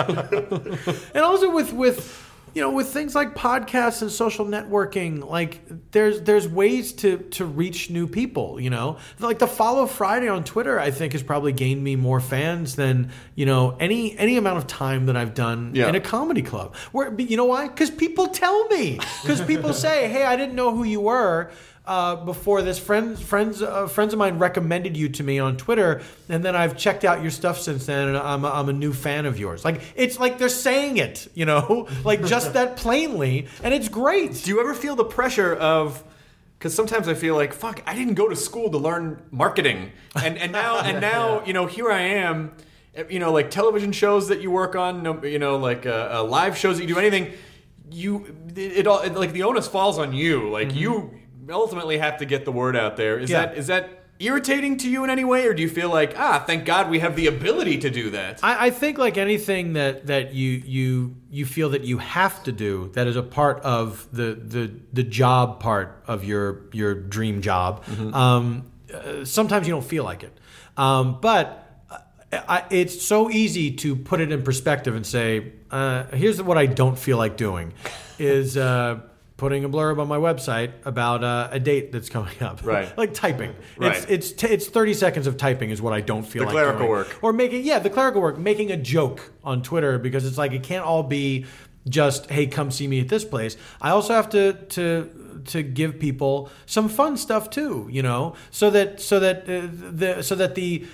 And also with with you know with things like podcasts and social networking, like there's there's ways to to reach new people. You know, like the Follow Friday on Twitter, I think has probably gained me more fans than you know any any amount of time that I've done Yeah. in a comedy club. Where you know why? Because people tell me. Because people say, "Hey, I didn't know who you were." Uh, before this, friends friends uh, friends of mine recommended you to me on Twitter, and then I've checked out your stuff since then, and I'm a, I'm a new fan of yours. Like it's like they're saying it, you know, like just that plainly, and it's great. Do you ever feel the pressure of? Because sometimes I feel like, fuck, I didn't go to school to learn marketing, and and now and now you know here I am, you know, like television shows that you work on, no- you know, like uh, uh, live shows that you do, anything, you it, it all it, like the onus falls on you, like Mm-hmm. you ultimately have to get the word out there. Is Yeah. that is that irritating to you in any way, or do you feel like, ah, thank God we have the ability to do that? I, I think like anything that, that you you you feel that you have to do, that is a part of the the, the job part of your your dream job. Mm-hmm. Um, uh, sometimes you don't feel like it, um, but I, it's so easy to put it in perspective and say, uh, here's what I don't feel like doing, is. Uh, Putting a blurb on my website about uh, a date that's coming up, Right. like typing. Right. It's it's t- it's thirty seconds of typing is what I don't feel The like clerical doing. work. Or making, yeah, the clerical work, making a joke on Twitter, because it's like it can't all be just, hey, come see me at this place. I also have to to to give people some fun stuff too, you know, so that so that uh, the so that the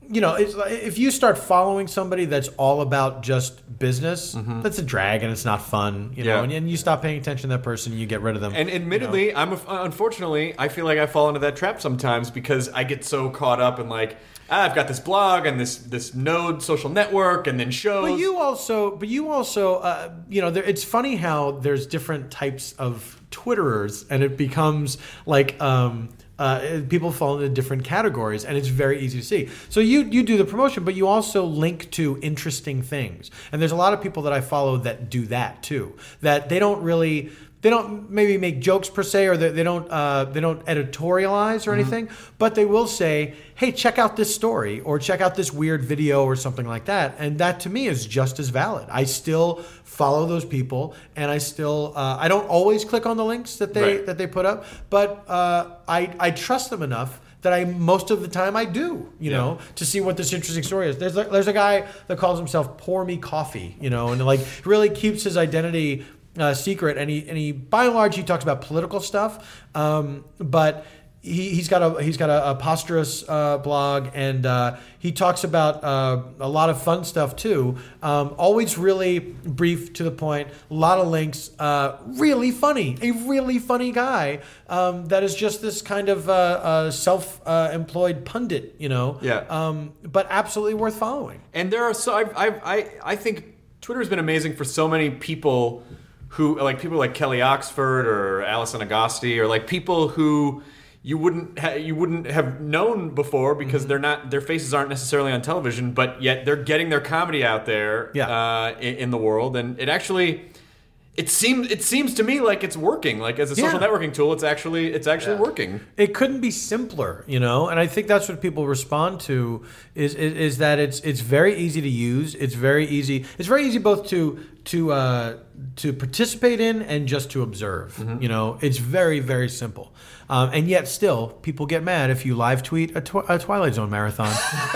you know, it's, if you start following somebody that's all about just business, mm-hmm. that's a drag and it's not fun, you know, yeah. and, and you stop paying attention to that person and you get rid of them. And admittedly, you know? I'm a, unfortunately, I feel like I fall into that trap sometimes because I get so caught up in like, ah, I've got this blog and this this Node social network and then shows. But you also, but you also, uh, you know, there, it's funny how there's different types of Twitterers and it becomes like, um, Uh, people fall into different categories, and it's very easy to see. So you you do the promotion, but you also link to interesting things. And there's a lot of people that I follow that do that too. That they don't really they don't maybe make jokes per se, or they, they don't uh, they don't editorialize or Mm-hmm. anything, but they will say, "Hey, check out this story," or "Check out this weird video," or something like that. And that to me is just as valid. I still follow those people, and I still uh, I don't always click on the links that they Right. that they put up, but uh, I I trust them enough that I most of the time I do, you Yeah. know, to see what this interesting story is. There's a, there's a guy that calls himself Pour Me Coffee, you know, and like really keeps his identity uh, secret, and he and he by and large he talks about political stuff, um, but. He, he's got a he's got a, a Posterous uh, blog, and uh, he talks about uh, a lot of fun stuff too. Um, always really brief, to the point. A lot of links. Uh, really funny. A really funny guy um, that is just this kind of uh, uh, self-employed uh, pundit, you know. Yeah. Um, but absolutely worth following. And there are so I I I I think Twitter has been amazing for so many people who like people like Kelly Oxford or Alison Agosti or like people who. You wouldn't ha- you wouldn't have known before because mm-hmm. they're not their faces aren't necessarily on television, but yet they're getting their comedy out there yeah. uh, in, in the world, and it actually it seems it seems to me like it's working. Like as a social yeah. networking tool, it's actually it's actually Yeah. working. It couldn't be simpler, you know, and I think that's what people respond to is, is is that it's it's very easy to use. It's very easy. It's very easy both to to uh, to participate in and just to observe. Mm-hmm. You know, it's very very simple. Um, and yet, still, people get mad if you live tweet a, tw- a Twilight Zone marathon.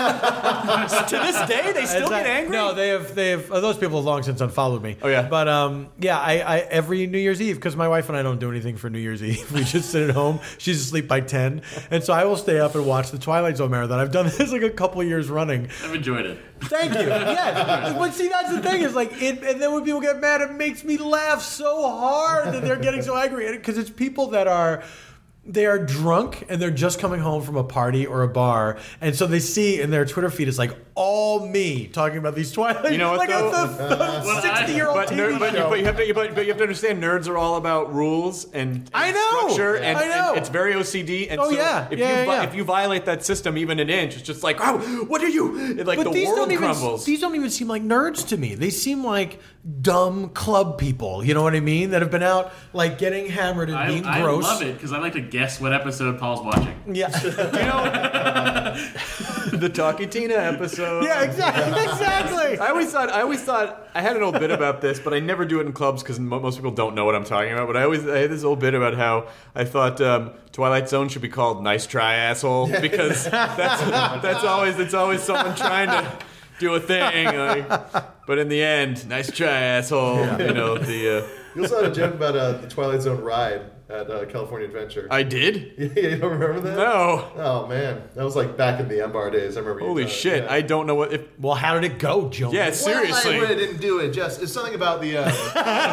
To this day, they still Exactly. get angry. No, they have. They have. Uh, those people have long since unfollowed me. Oh yeah. But um, yeah, I, I every New Year's Eve, because my wife and I don't do anything for New Year's Eve. We just sit at home. She's asleep by ten, and so I will stay up and watch the Twilight Zone marathon. I've done this like a couple of years running. I've enjoyed it. Thank you. Yes. But see, that's the thing is like, it, and then when people get mad, it makes me laugh so hard that they're getting so angry because it's people that are. They are drunk and they're just coming home from a party or a bar, and so they see in their Twitter feed it's like all me talking about these Twilight. You know what, like though? a sixty-year-old But, T V ner- but, you, show. but, you have to, but, but you have to understand, nerds are all about rules and, and I know. structure, and, I know. and it's very O C D. And Oh, so yeah. if Yeah, you yeah, vi- yeah. if you violate that system even an inch, it's just like, oh, what are you? It, like But the these world don't even crumbles. these don't even seem like nerds to me. They seem like dumb club people. You know what I mean? That have been out like getting hammered and I, being I gross. love it because I like to guess what episode Paul's watching. Yeah. you know, the Talkie Tina episode. Yeah. Exactly. Exactly. I always thought I always thought I had an old bit about this, but I never do it in clubs because mo- most people don't know what I'm talking about. But I always I had this old bit about how I thought um, Twilight Zone should be called "Nice Try Asshole" because that's that's always it's always someone trying to do a thing. Like, but in the end, nice try, asshole. You know the. Uh, You also had a joke about uh, the Twilight Zone ride at uh, California Adventure. I did. Yeah, you don't remember that? No. Oh man, that was like back in the M Bar days. I remember. you Holy telling- shit! yeah. I don't know what if. Well, how did it go, Joe? Yeah, seriously. Well, I really didn't do it. Just it's something about the. Uh,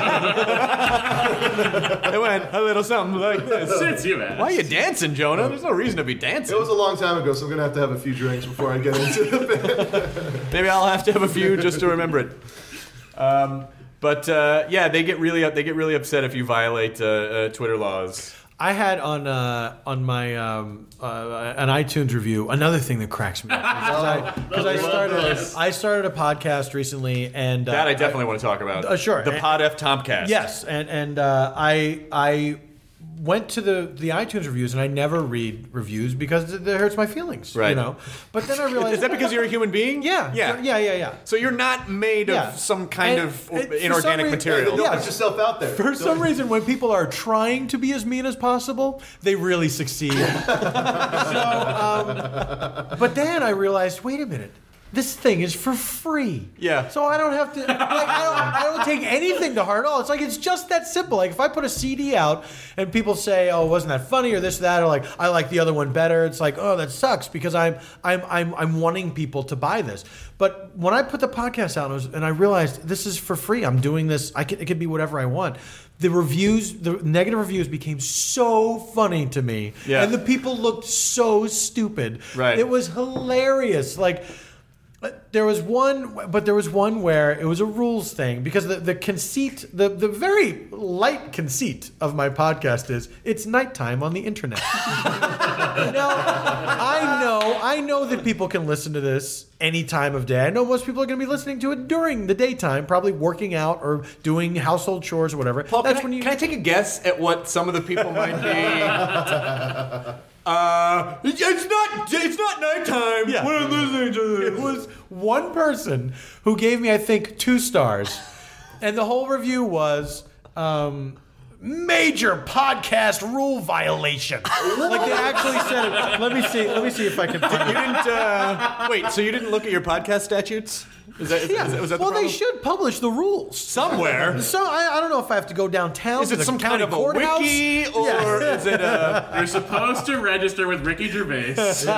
It went a little something like this. Since you asked. Why are you dancing, Jonah? There's no reason to be dancing. it was a long time ago, so I'm gonna have to have a few drinks before I get into it. Maybe I'll have to have a few just to remember it. Um, but uh, yeah, they get really they get really upset if you violate uh, uh, Twitter laws. I had on uh, on my um, uh, an iTunes review another thing that cracks me up because I, 'cause I started I started a podcast recently, and uh, That I definitely want to talk about. Uh, sure. The Pod F Tomcast. Yes, and and uh, I I went to the, the iTunes reviews, and I never read reviews because it, it hurts my feelings. Right. You know. But then I realized Is that because you're a human being? Yeah. Yeah. Yeah. Yeah. Yeah. So you're not made Yeah. of some kind And of it- for some inorganic reason- material. Don't Yeah. put yourself out there. For some reason, when people are trying to be as mean as possible, they really succeed. so, um, but then I realized, wait a minute. this thing is for free. Yeah. So I don't have to, like, I don't, I don't take anything to heart at all. It's like, it's just that simple. Like, if I put a C D out and people say, oh, wasn't that funny, or this, or that, or like, I like the other one better, it's like, oh, that sucks, because I'm, I'm, I'm, I'm wanting people to buy this. But when I put the podcast out and I, was, and I realized this is for free, I'm doing this, I can, it can be whatever I want. The reviews, the negative reviews became so funny to me. Yeah. And the people looked so stupid. Right. It was hilarious. Like, there was one, but there was one where it was a rules thing, because the, the conceit, the, the very light conceit of my podcast is it's nighttime on the internet. Now, I know, I know that people can listen to this any time of day. I know most people are going to be listening to it during the daytime, probably working out or doing household chores or whatever. Paul, That's can, when I, you can I take a guess at what some of the people might be? Uh, it's not. It's not nighttime. Yeah. We're listening to this. It was one person who gave me, I think, two stars, and the whole review was um, major podcast rule violation. Like, they actually said it. Let me see. Let me see if I can find You it. didn't. Uh, wait. So you didn't look at your podcast statutes? Is that? Is, Yeah. is that was that the well, they problem? should publish the rules Somewhere. So I, I don't know if I have to go downtown. Is to it the some county kind of a courthouse. wiki, or Yeah. is it a You're supposed to register with Ricky Gervais.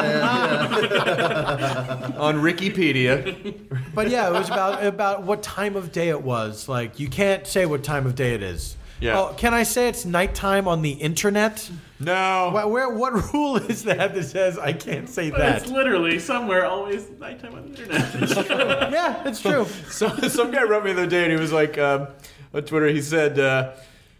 on Wikipedia? But yeah, it was about about what time of day it was. Like, you can't say what time of day it is. Yeah. Oh, can I say it's nighttime on the internet? No. Where, where what rule is that that says I can't say But that? it's literally somewhere always nighttime on the internet. It's true. Yeah, it's true. So, some guy wrote me the other day, and he was like, um, on Twitter, he said, uh,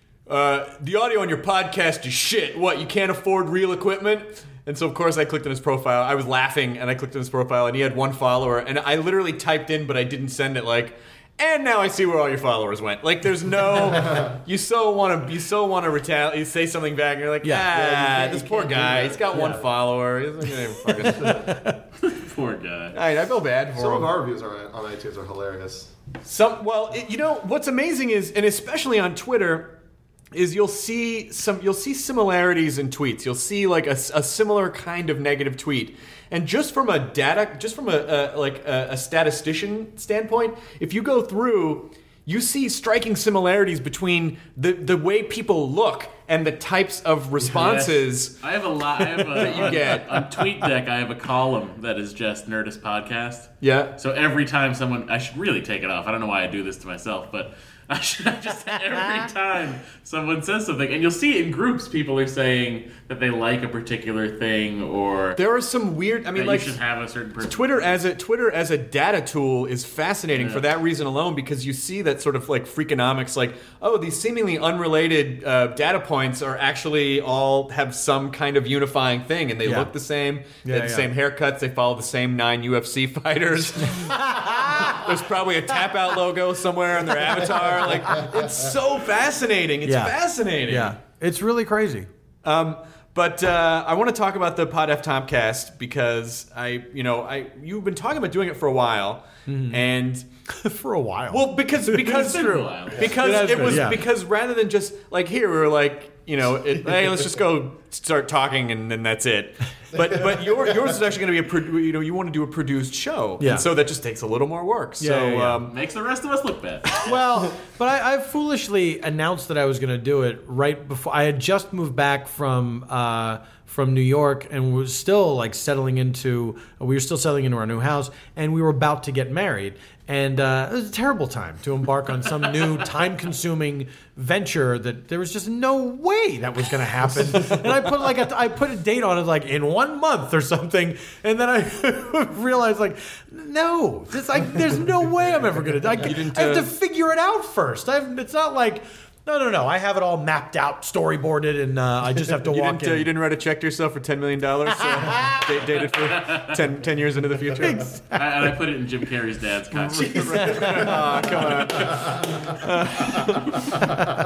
uh, the audio on your podcast is shit. What, you can't afford real equipment? And so, of course, I clicked on his profile. I was laughing, and I clicked on his profile, and he had one follower. And I literally typed in, but I didn't send it, like, and now I see where all your followers went. Like, there's no, you so want to, you so want to retaliate, say something back, and you're like, Yeah. ah, Yeah, you can't- this you poor can't do guy, that. he's got one Yeah. follower. He's not gonna fucking, Poor guy. all right, I feel bad for Some him. of our reviews are on iTunes are hilarious. Some well, it, you know what's amazing is, and especially on Twitter, is you'll see some you'll see similarities in tweets. You'll see like a, a similar kind of negative tweet, and just from a data, just from a, a like a, a statistician standpoint, if you go through, you see striking similarities between the the way people look and the types of responses. Yes. I have a lot. I have a, that you on, get. on TweetDeck. I have a column that is just Nerdist Podcast. Yeah. So every time someone, I should really take it off. I don't know why I do this to myself, but I should just every time someone says something, and you'll see in groups, people are saying that they like a particular thing, or There are some weird. I mean, that like you should have a certain person. Twitter as a Twitter as a data tool is fascinating Yeah. for that reason alone, because you see that sort of like freakonomics, like, oh, these seemingly unrelated uh, data points are actually all have some kind of unifying thing, and they Yeah. look the same. They Yeah, have the yeah. same haircuts. They follow the same nine U F C fighters. There's probably a Tap Out logo somewhere in their avatar. Like, it's so fascinating. It's Yeah. fascinating. Yeah, it's really crazy. Um, but uh, I want to talk about the Pod F Tomcast because I, you know, I you've been talking about doing it for a while, and For a while. well, because because been a while. because It has it been, was yeah. because rather than just like here we were like, you know, it, hey, let's just go start talking and then that's it. But but your, yours is actually going to be a pro- you know you want to do a produced show, Yeah. and so that just takes a little more work. So Yeah, yeah, yeah. Um, Makes the rest of us look bad. Well, but I, I foolishly announced that I was going to do it right before I had just moved back from uh, from New York, and was still like settling into. We were still settling into our new house, and we were about to get married. And uh, it was a terrible time to embark on some new time-consuming venture that there was just no way that was going to happen. And I put like a, I put a date on it, like in one month or something. And then I realized, like, no, it's like there's no way I'm ever going to. I, didn't, I have uh, to figure it out first. I've, it's not like. No, no, no. I have it all mapped out, storyboarded, and uh, I just have to you walk didn't in. uh, you didn't write a check to yourself for ten million dollars, uh, da- dated for ten, ten years into the future. I, and I put it in Jim Carrey's dad's conscience. Oh, come on.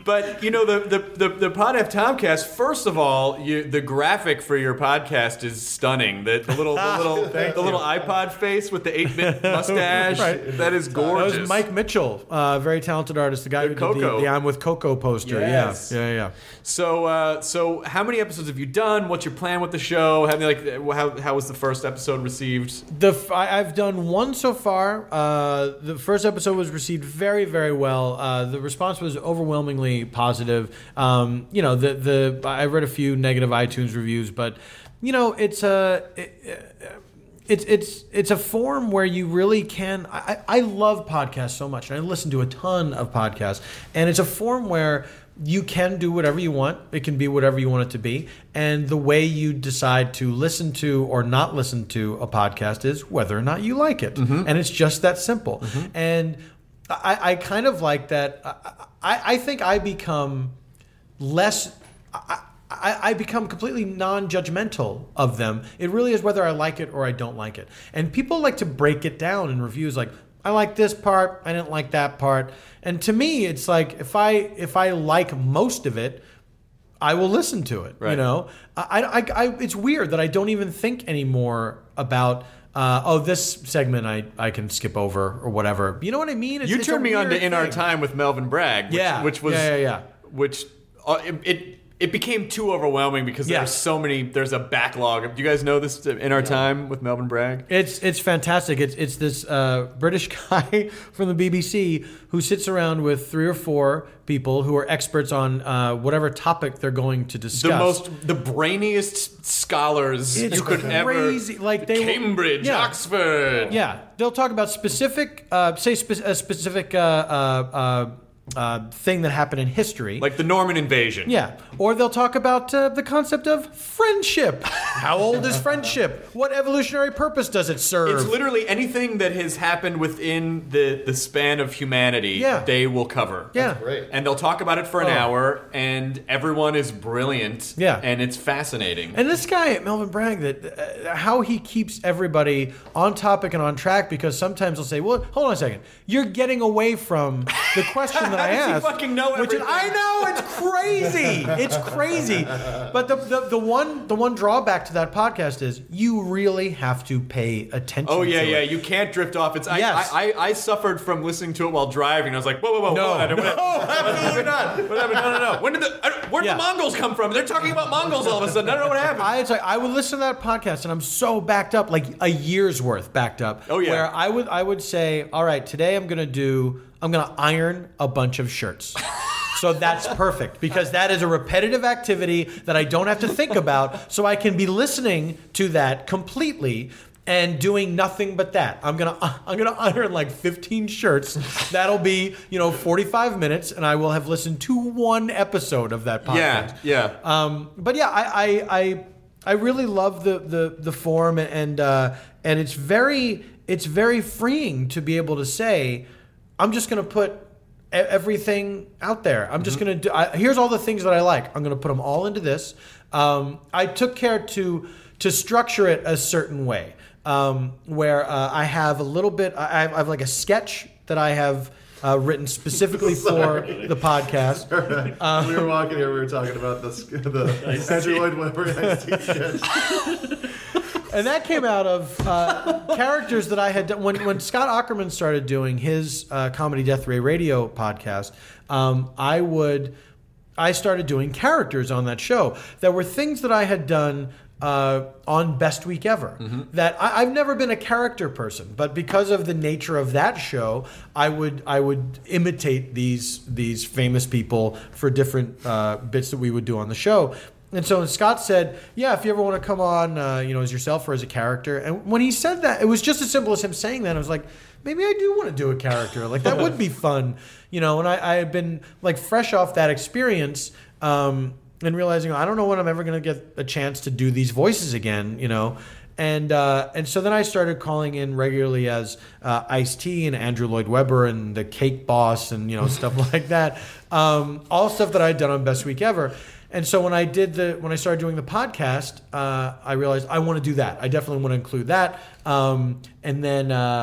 But you know the the the, the Pod F Tomcast. First of all, you, the graphic for your podcast is stunning. The, the little the little the little iPod face with the eight-bit mustache. Right. That is gorgeous. That was Mike Mitchell, uh, very talented artist, the guy The who Coco. did the, the "I'm with Coco" poster. Yes. Yeah, yeah, yeah. So, uh, so how many episodes have you done? What's your plan with the show? How, like, how, how was the first episode received? The f- I, I've done one so far. Uh, the first episode was received very, very well. Uh, the response was overwhelmingly positive. Um, you know, the the I read a few negative iTunes reviews, but you know, it's a. It, It's it's it's a form where you really can. I, I love podcasts so much, and I listen to a ton of podcasts. And it's a form where you can do whatever you want. It can be whatever you want it to be. And the way you decide to listen to or not listen to a podcast is whether or not you like it. Mm-hmm. And it's just that simple. Mm-hmm. And I, I kind of like that. I, I think I become less. I, I, I become completely non-judgmental of them. It really is whether I like it or I don't like it. And people like to break it down in reviews like, I like this part, I didn't like that part. And to me, it's like, if I if I like most of it, I will listen to it. Right. You know, I, I, I, it's weird that I don't even think anymore about, uh, oh, this segment I, I can skip over or whatever. You know what I mean? It's, you it's turned me on to thing. In Our Time with Melvin Bragg, which, yeah. which was yeah, yeah, yeah. which uh, it, it it became too overwhelming because Yeah. there's so many. There's a backlog. Do you guys know this? In Our Time with Melvin Bragg. It's it's fantastic. It's it's this uh, British guy from the B B C who sits around with three or four people who are experts on uh, whatever topic they're going to discuss. The most, the brainiest scholars It's you could crazy. ever. Like they Cambridge, yeah. Oxford. Yeah, they'll talk about specific, uh, say spe- a specific uh, uh, uh, uh, thing that happened in history. Like the Norman invasion. Yeah. Or they'll talk about uh, the concept of friendship. How old is friendship? What evolutionary purpose does it serve? It's literally anything that has happened within the, the span of humanity, Yeah. they will cover. Yeah. Great. And they'll talk about it for an Oh. hour, and everyone is brilliant. Yeah. And it's fascinating. And this guy, Melvin Bragg, that uh, how he keeps everybody on topic and on track, because sometimes he'll say, well, hold on a second. You're getting away from the question that I How does asked. he fucking know which is, everything? I know, it's crazy. It's crazy. But the, the, the, one, the one drawback to that podcast is you really have to pay attention Oh yeah, to yeah. it. You can't drift off. It's I, Yes. I, I, I suffered from listening to it while driving. I was like, whoa, whoa, whoa, No. hold on, No, what- absolutely not. What happened? No, no, no. When did the I- where did Yeah. the Mongols come from? They're talking about Mongols all of a sudden. I don't know what happened. I, it's like, I would listen to that podcast and I'm so backed up, like a year's worth backed up. Oh, yeah. Where I would I would say, all right, today I'm gonna do I'm gonna iron a bunch of shirts. So that's perfect because that is a repetitive activity that I don't have to think about. So I can be listening to that completely and doing nothing but that. I'm gonna I'm gonna iron like fifteen shirts. That'll be, you know, forty-five minutes, and I will have listened to one episode of that podcast. yeah, yeah. Um, but yeah, I, I I I really love the the the form, and uh, and it's very it's very freeing to be able to say, I'm just going to put e- everything out there. I'm just going to do. I, here's all the things that I like. I'm going to put them all into this. Um, I took care to to structure it a certain way, um, where uh, I have a little bit. I have, I have like a sketch that I have. Uh, written specifically for the podcast. Um, we were walking here. We were talking about the the Andrew Lloyd Webber Ice-T sketch. And that came out of uh, characters that I had done. When, when Scott Aukerman started doing his uh, Comedy Death Ray Radio podcast, um, I would, I started doing characters on that show that were things that I had done uh, on Best Week Ever. Mm-hmm. That I, I've never been a character person, but because of the nature of that show, I would I would imitate these these famous people for different uh, bits that we would do on the show. And so when Scott said, yeah, if you ever want to come on, uh, you know, as yourself or as a character. And when he said that, it was just as simple as him saying that. I was like, maybe I do want to do a character. Like, that would be fun. You know, and I, I had been, like, fresh off that experience um, and realizing, I don't know when I'm ever going to get a chance to do these voices again, you know. And uh, and so then I started calling in regularly as uh, Ice-T and Andrew Lloyd Webber and the Cake Boss and, you know, stuff like that. Um, all stuff that I'd done on Best Week Ever. And so when I did the when I started doing the podcast, uh, I realized I want to do that. I definitely want to include that. Um, and then uh,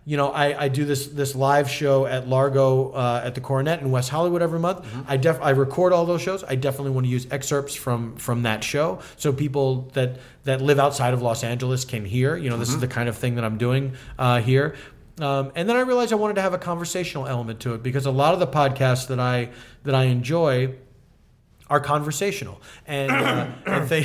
you know, I, I do this this live show at Largo uh, at the Coronet in West Hollywood every month. Mm-hmm. I def I record all those shows. I definitely want to use excerpts from from that show so people that that live outside of Los Angeles can hear. You know, this mm-hmm. is the kind of thing that I'm doing uh, here. Um, and then I realized I wanted to have a conversational element to it because a lot of the podcasts that I that I enjoy are conversational. And, uh, and they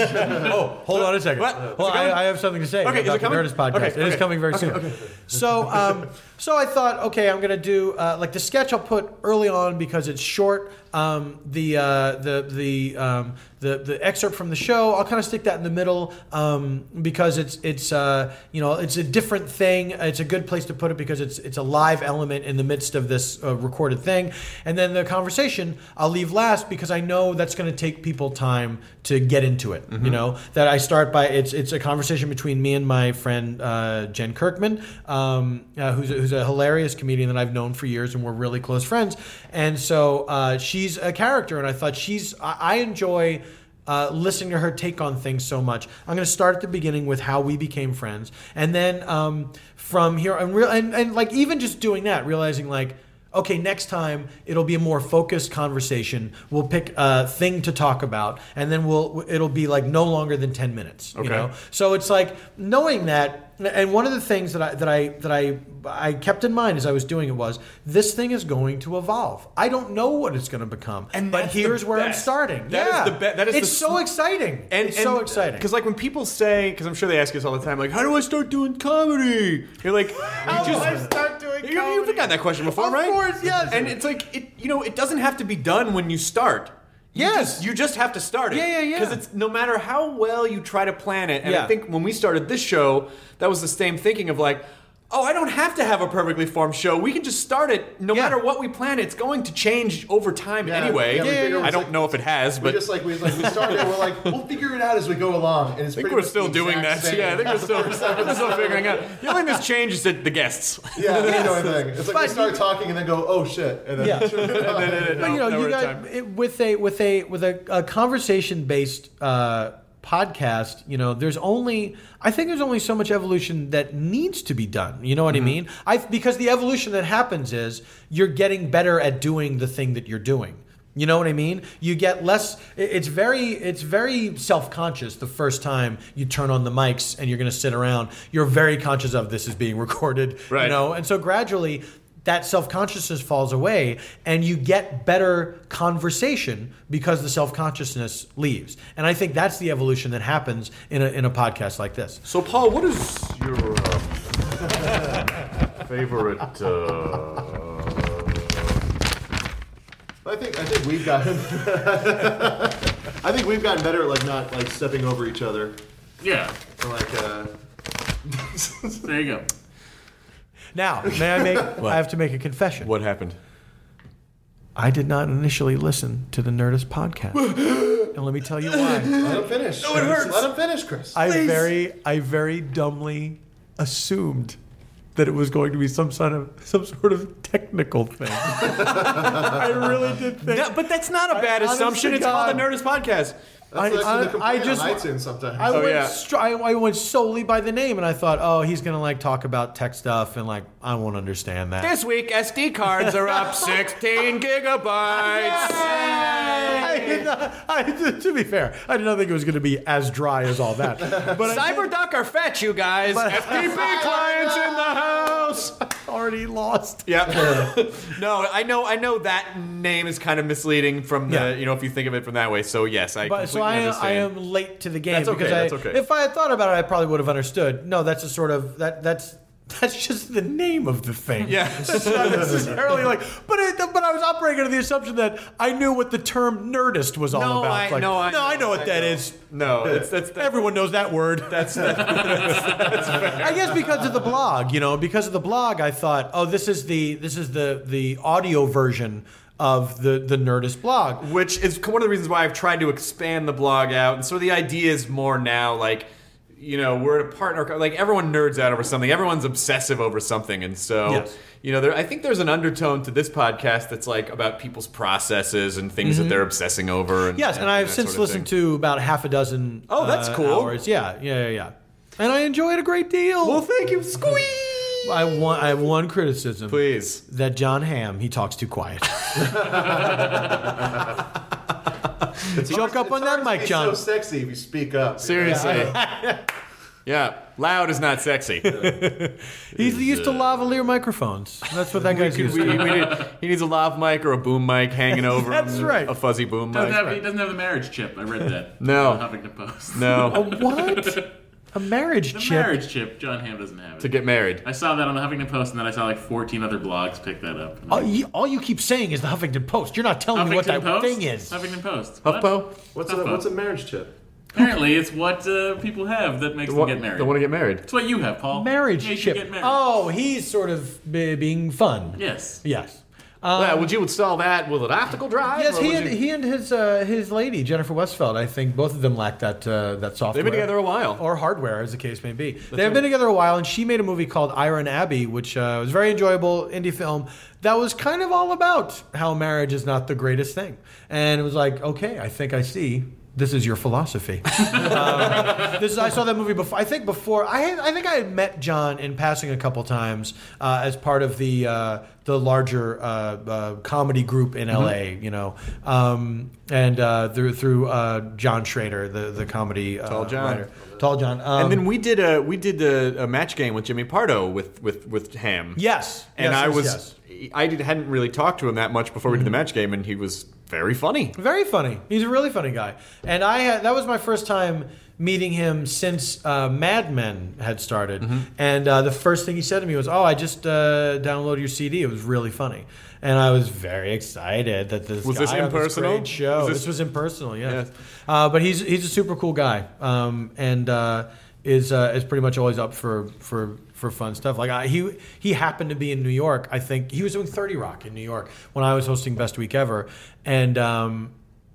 oh, hold on a second. What? Well, I, I have something to say okay, about the Nerdist podcast. Okay, it okay. is coming very okay, soon. Okay. So, um, so I thought, okay, I'm going to do uh, like the sketch I'll put early on because it's short. Um, the uh, the the um, the the excerpt from the show, I'll kind of stick that in the middle um, because it's it's uh, you know it's a different thing. It's a good place to put it because it's it's a live element in the midst of this uh, recorded thing. And then the conversation I'll leave last because I know that's going to take people time to get into it. Mm-hmm. You know that I start by it's it's a conversation between me and my friend uh, Jen Kirkman, um, uh, who's a, who's a hilarious comedian that I've known for years and we're really close friends. And so uh, she. She's a character, and I thought she's. I, I enjoy uh, listening to her take on things so much. I'm going to start at the beginning with how we became friends, and then um, from here, and, real, and and like even just doing that, realizing like, okay, next time it'll be a more focused conversation. We'll pick a thing to talk about, and then we'll it'll be like no longer than ten minutes. Okay. You know, so it's like knowing that. And one of the things that I that I that I I kept in mind as I was doing it was this thing is going to evolve. I don't know what it's going to become, and but here's where best. I'm starting. That yeah. is the best. That is it's the so exciting. And, it's and, so exciting because like when people say, because I'm sure they ask us all the time, like, how do I start doing comedy? You're like, how you just, do I start doing you, comedy? You've got that question before, of right? Of course, yes. And it's like it, you know, it doesn't have to be done when you start. You yes. Just, you just have to start it. Yeah, yeah, yeah. Because it's no matter how well you try to plan it. And yeah. I think when we started this show, that was the same thinking of like, oh, I don't have to have a perfectly formed show. We can just start it. No yeah. matter what we plan, it's going to change over time yeah, anyway. Yeah, yeah, yeah, I don't like, know if it has, but we just like we like we started. We're like we'll figure it out as we go along. And it's I think pretty we're much still the doing that. same. Yeah, I think we're still, we're still figuring out. The only thing that's changed is that the guests. Yeah, that's the only thing. It's like But we start you- talking and then go, oh shit, and then Yeah. and then, and then, But you know, no, you we're got at time. it, with a with a with a, a conversation based uh, podcast. You know, there's only I think there's only so much evolution that needs to be done. You know what Mm-hmm. I mean? I because the evolution that happens is you're getting better at doing the thing that you're doing. You know what I mean? You get less. it- It's very, it's very self-conscious the first time you turn on the mics and you're going to sit around. You're very conscious of this is being recorded. Right. You know, and so gradually that self-consciousness falls away and you get better conversation because the self-consciousness leaves. And I think that's the evolution that happens in a, in a podcast like this. So, Paul, what is your uh, favorite? Uh... I think I think we've gotten I think we've gotten better at like not like stepping over each other. Yeah. Or, like uh There you go. Now, may I make? I have to make a confession. What happened? I did not initially listen to the Nerdist podcast, and let me tell you why. let him finish. No, it hurts. Let him finish, Chris. I very, I very dumbly assumed that it was going to be some sort of some sort of technical thing. I really did think. No, but that's not a bad I- honest assumption. to It's called God. the Nerdist Podcast. That's I- actually I- the complaint I just- on iTunes sometimes. I Oh, went yeah. str- I, I went solely by the name, and I thought, oh, he's gonna like talk about tech stuff, and like I won't understand that. This week, S D cards are up sixteen gigabytes. I did not, I, to be fair, I did not think it was going to be as dry as all that. But I did- CyberDuck or Fetch, you guys. F T P clients in the house. already lost. Yeah. No, I know. I know that name is kind of misleading from the. Yeah. You know, if you think of it from that way. So yes, I. But so completely I am, I understand. am late to the game That's okay, because that's I, okay. if I had thought about it, I probably would have understood. No, that's a sort of that that's that's just the name of the thing. Yeah. It's not necessarily like, but it, but I was operating under the assumption that I knew what the term Nerdist was all No, about. I- like, no, I no, I know what I that know. is. No, it's that's, that's Everyone knows that word. that's, that's, that's fair. I guess because of the blog, you know, because of the blog, I thought, oh, this is the this is the the audio version of the the Nerdist blog. Which is one of the reasons why I've tried to expand the blog out. And so the idea is more now like, you know, we're at a partner, like everyone nerds out over something. Everyone's obsessive over something. And so, Yes. you know, there, I think there's an undertone to this podcast that's like about people's processes and things that they're obsessing over. And, Yes, and I've that since sort of listened thing. to about half a dozen. Oh, that's uh, cool. Hours. Yeah, yeah, yeah, yeah. And I enjoy it a great deal. Well, thank you. Squeeze! I want. I have one criticism. Please. That John Hamm, he talks too quiet. Choke up on that mic, It's John. so sexy if you speak up. Seriously. Yeah, loud is not sexy. He's used to lavalier microphones. That's what that guy's We- used we- to. we need- he needs a lav mic or a boom mic hanging over That's him. right. A fuzzy boom Doesn't mic. have, he doesn't have the marriage chip. I read that. No. On Huffington Post. No. What? A marriage The chip? marriage chip. John Hamm doesn't have it. To get married. I saw that on the Huffington Post, and then I saw like fourteen other blogs pick that up. All you, all you keep saying is the Huffington Post. You're not telling me what that Post? thing is. Huffington Post. What? HuffPo? What's a Huffpo. what's a marriage tip? Apparently, it's what uh, people have that makes They them want, get married. they want to get married. It's what you have, Paul. Marriage Yeah, you should chip. get married. Oh, he's sort of be, being fun. Yes. Yes. Yeah, would you install that with an optical drive? Yes, or he would and, you- he and his uh, his lady Jennifer Westfeld. I think both of them lack that uh, that software. They've been together a while. or hardware, as the case may be. They've been together a while, and she made a movie called Iron Abbey, which uh, was very enjoyable indie film that was kind of all about how marriage is not the greatest thing. And it was like, okay, I think I see. This is your philosophy. um, this is, I saw that movie before. I think before I had, I think I had met John in passing a couple times uh, as part of the uh, the larger uh, uh, comedy group in L A. You know, um, and uh, through through uh, John Schrader, the the comedy uh, Tall John. writer. Tall John. Um, And then we did a we did a, a match game with Jimmy Pardo with with with Ham. yes, And yes, I yes, was yes. I did, hadn't really talked to him that much before we did the match game, and he was very funny. Very funny. He's a really funny guy. And I had, that was my first time meeting him since uh, Mad Men had started. Mm-hmm. And uh, the first thing he said to me was, "Oh, I just uh, downloaded your C D. It was really funny." And I was very excited that this Was guy this on impersonal? great show. Was this, this- was impersonal, yes. Yes. Uh, but he's he's a super cool guy, um, and uh, is uh, is pretty much always up for for. for fun stuff. Like I, he he happened to be in New York. I think he was doing thirty Rock in New York when I was hosting Best Week Ever, and um,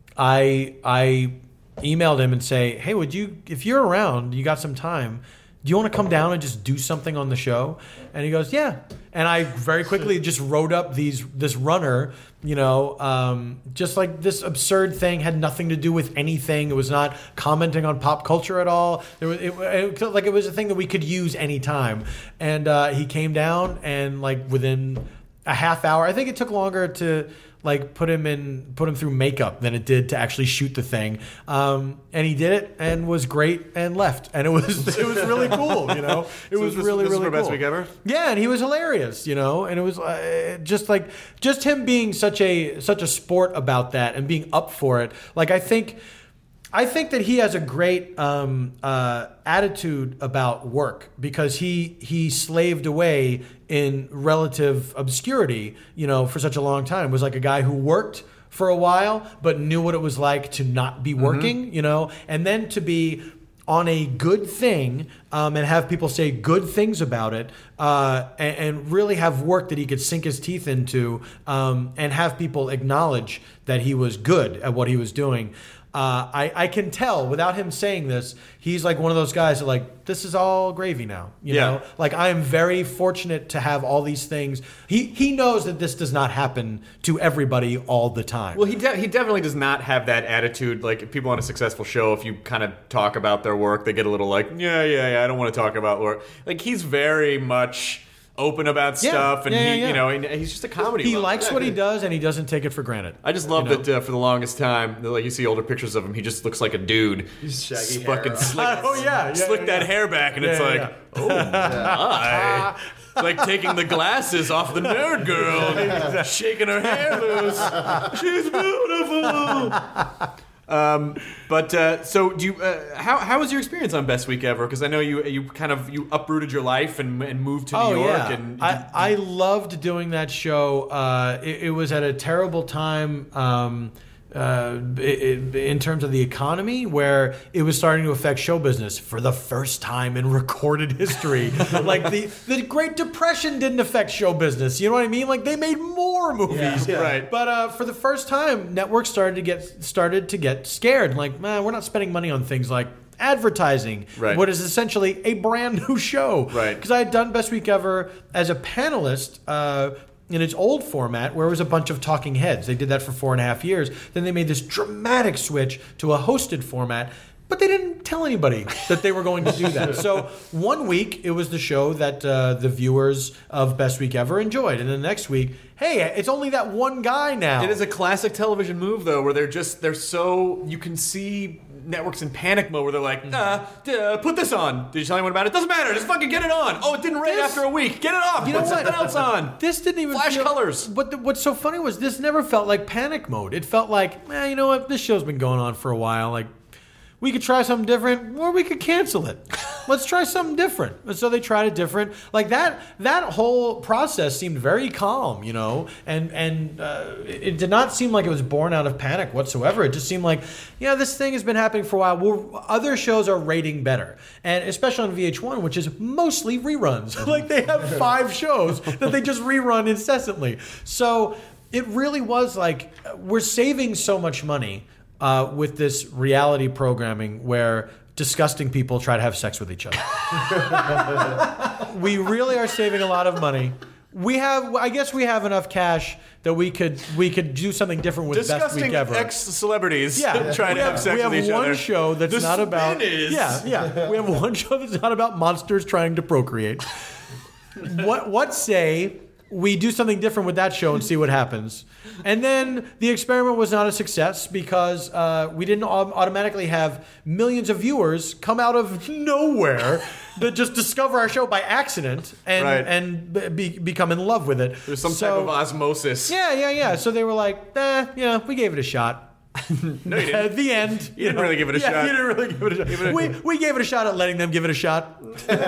I I emailed him and say, "Hey, would you, if you're around, you got some time, do you want to come down and just do something on the show?" And he goes, "Yeah." And I very quickly just wrote up these this runner, you know, um, just like this absurd thing, had nothing to do with anything. It was not commenting on pop culture at all. There was it, it, like it was a thing that we could use anytime. And uh, he came down, and like within a half hour, I think it took longer to like put him in put him through makeup than it did to actually shoot the thing. Um, and he did it and was great and left. And it was it was really cool, you know. It So was this- really this is really for cool. Best Week Ever? Yeah, and he was hilarious, you know. And it was uh, just like just him being such a such a sport about that and being up for it. Like I think I think that he has a great um, uh, attitude about work because he he slaved away in relative obscurity, you know, for such a long time. Was like a guy who worked for a while, but knew what it was like to not be working, you know, and then to be on a good thing um, and have people say good things about it uh, and, and really have work that he could sink his teeth into um, and have people acknowledge that he was good at what he was doing. Uh, I, I can tell without him saying this, he's like one of those guys that like, this is all gravy now. You Yeah. know, like I am very fortunate to have all these things. He he knows that this does not happen to everybody all the time. Well, he de- he definitely does not have that attitude. Like if people on a successful show, if you kind of talk about their work, they get a little like, yeah, yeah, yeah. I don't want to talk about work. Like he's very much open about Yeah, stuff, and yeah, yeah, he, yeah. you know, and he's just a comedy. he lover. likes what he does and he doesn't take it for granted. I just love You know? that uh, for the longest time, like you see older pictures of him, he just looks like a dude. He's shaggy S- hair. fucking slick, Oh, yeah, yeah, slick yeah, that yeah. hair back, and Yeah, it's yeah, like, yeah. oh my. It's like taking the glasses off the nerd girl, shaking her hair loose. She's beautiful. Um, but uh, so, do you? Uh, how how was your experience on Best Week Ever? Because I know you you kind of you uprooted your life and, and moved to Oh New York. yeah, And I, I loved doing that show. Uh, it, it was at a terrible time um, uh, i- i- in terms of the economy, where it was starting to affect show business for the first time in recorded history. Like the the Great Depression didn't affect show business. You know what I mean? Like they made more movies, Yeah. Right. But uh, for the first time, networks started to get started to get scared. Like, man, we're not spending money on things like advertising, Right. what is essentially a brand new show. Right. Because I had done Best Week Ever as a panelist uh, in its old format, where it was a bunch of talking heads. They did that for four and a half years. Then they made this dramatic switch to a hosted format. But they didn't tell anybody that they were going to do that. So one week, it was the show that uh, the viewers of Best Week Ever enjoyed. And then the next week, hey, it's only that one guy now. It is a classic television move, though, where they're just, they're so, you can see networks in panic mode where they're like, uh, uh, put this on. Did you tell anyone about it? Doesn't matter. Just fucking get it on. Oh, it didn't rain This- after a week. Get it off. You know Put what? something else on. This didn't even Flash feel, colors. But the, what's so funny was this never felt like panic mode. It felt like, eh, you know what? This show's been going on for a while. Like, we could try something different, or we could cancel it. Let's try something different. And so they tried it different. Like that, that whole process seemed very calm, you know, and and uh, it, it did not seem like it was born out of panic whatsoever. It just seemed like, yeah, this thing has been happening for a while. Well, other shows are rating better, and especially on V H one, which is mostly reruns. Like they have five shows that they just rerun incessantly. So it really was like we're saving so much money. Uh, with this reality programming where disgusting people try to have sex with each other. We really are saving a lot of money. We have, I guess we have enough cash that we could we could do something different with Best Disgusting Week Ever. ex-celebrities Yeah, trying we to have sex we have with each one other. show that's The not spin about is- yeah, yeah. We have one show that's not about monsters trying to procreate. What what say we do something different with that show and see what happens? And then the experiment was not a success because uh, we didn't au- automatically have millions of viewers come out of nowhere that just discover our show by accident and Right. and be, become in love with it. There's some So- type of osmosis. yeah, yeah, yeah. So they were like, eh, yeah, we gave it a shot. No, you didn't. At the end. You didn't really give it a yeah, shot. You didn't really give it a shot. it a- we, we gave it a shot at letting them give it a shot.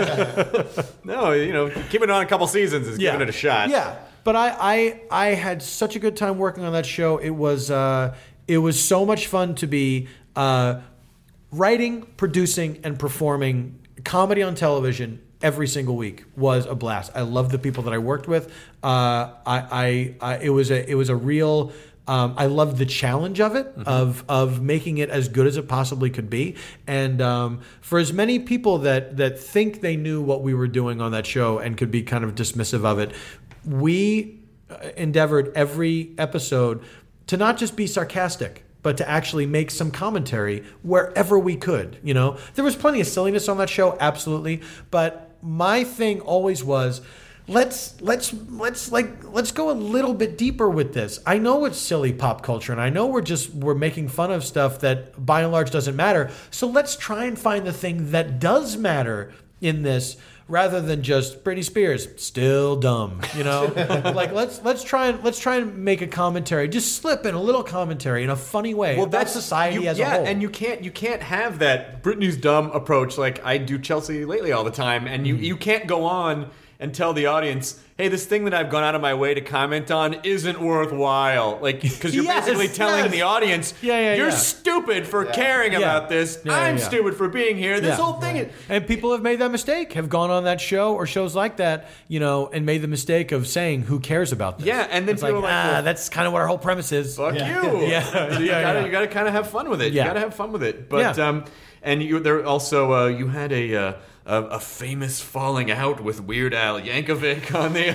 No, you know, keeping it on a couple seasons is Yeah. giving it a shot. Yeah. But I, I I had such a good time working on that show. It was uh, it was so much fun to be uh, writing, producing, and performing comedy on television every single week was a blast. I loved the people that I worked with. Uh, I, I, I it was a it was a real. Um, I loved the challenge of it, mm-hmm. of of making it as good as it possibly could be. And um, for as many people that that think they knew what we were doing on that show and could be kind of dismissive of it, we endeavored every episode to not just be sarcastic, but to actually make some commentary wherever we could. You know, there was plenty of silliness on that show, absolutely. But my thing always was, let's let's let's like let's go a little bit deeper with this. I know it's silly pop culture, and I know we're just we're making fun of stuff that by and large doesn't matter. So let's try and find the thing that does matter in this, rather than just Britney Spears still dumb, you know. Like let's let's try and let's try and make a commentary, just slip in a little commentary in a funny way Well, about that's society you, as yeah, a whole. and you can't you can't have that Britney's dumb approach like I do Chelsea Lately all the time, and you, you can't go on and tell the audience, hey, this thing that I've gone out of my way to comment on isn't worthwhile. Like, because you're Yes, basically telling yes. the audience, Yeah, yeah, you're yeah. stupid for caring Yeah. about this. Yeah, I'm yeah. stupid for being here. This Yeah. whole thing is... And people have made that mistake, have gone on that show or shows like that, you know, and made the mistake of saying, who cares about this? Yeah, and then it's people like, are like, ah, well, that's kind of what our whole premise is. Fuck yeah. you. Yeah. So you Yeah, gotta yeah. you gotta kind of have fun with it. Yeah. You gotta have fun with it. But Yeah. um, and you there also uh, you had a, uh, a a famous falling out with Weird Al Yankovic on the.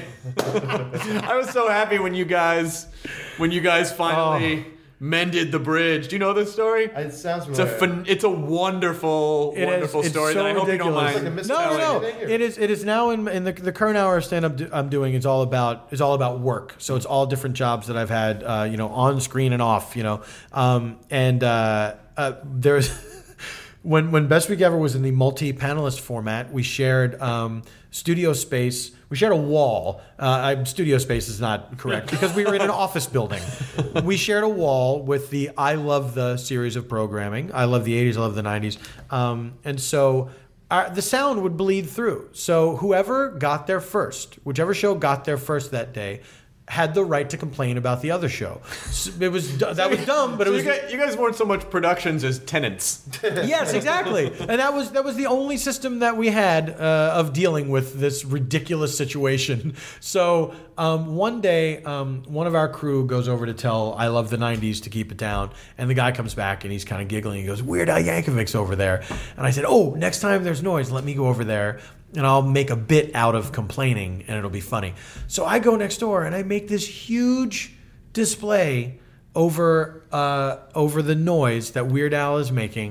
I was so happy when you guys when you guys finally Oh. mended the bridge. Do you know this story? It sounds It's a familiar. fun, it's a wonderful It is- wonderful it's story so that I hope you don't ridiculous. mind. Like a Miss No, no, no. Valley thing, or- It is. It is now in in the the current hour of stand up I'm doing is all about is all about work. So it's all different jobs that I've had, uh, you know, on screen and off. You know, um, and uh, uh, there's when when Best Week Ever was in the multi panelist format, we shared um, studio space. We shared a wall. Uh, I, studio space is not correct because we were in an office building. We shared a wall with the I Love the series of programming. I love the eighties. I love the nineties. Um, and so our, the sound would bleed through. So whoever got there first, whichever show got there first that day, had the right to complain about the other show. So it was that was dumb, but So it was you, guys, you guys weren't so much productions as tenants. yes, exactly. And that was that was the only system that we had uh, of dealing with this ridiculous situation. So um, one day, um, one of our crew goes over to tell I Love the nineties to keep it down, and the guy comes back and he's kind of giggling. He goes, "Weird Al Yankovic's over there," and I said, "Oh, next time there's noise, let me go over there." And I'll make a bit out of complaining, and it'll be funny. So I go next door, and I make this huge display over uh, over the noise that Weird Al is making.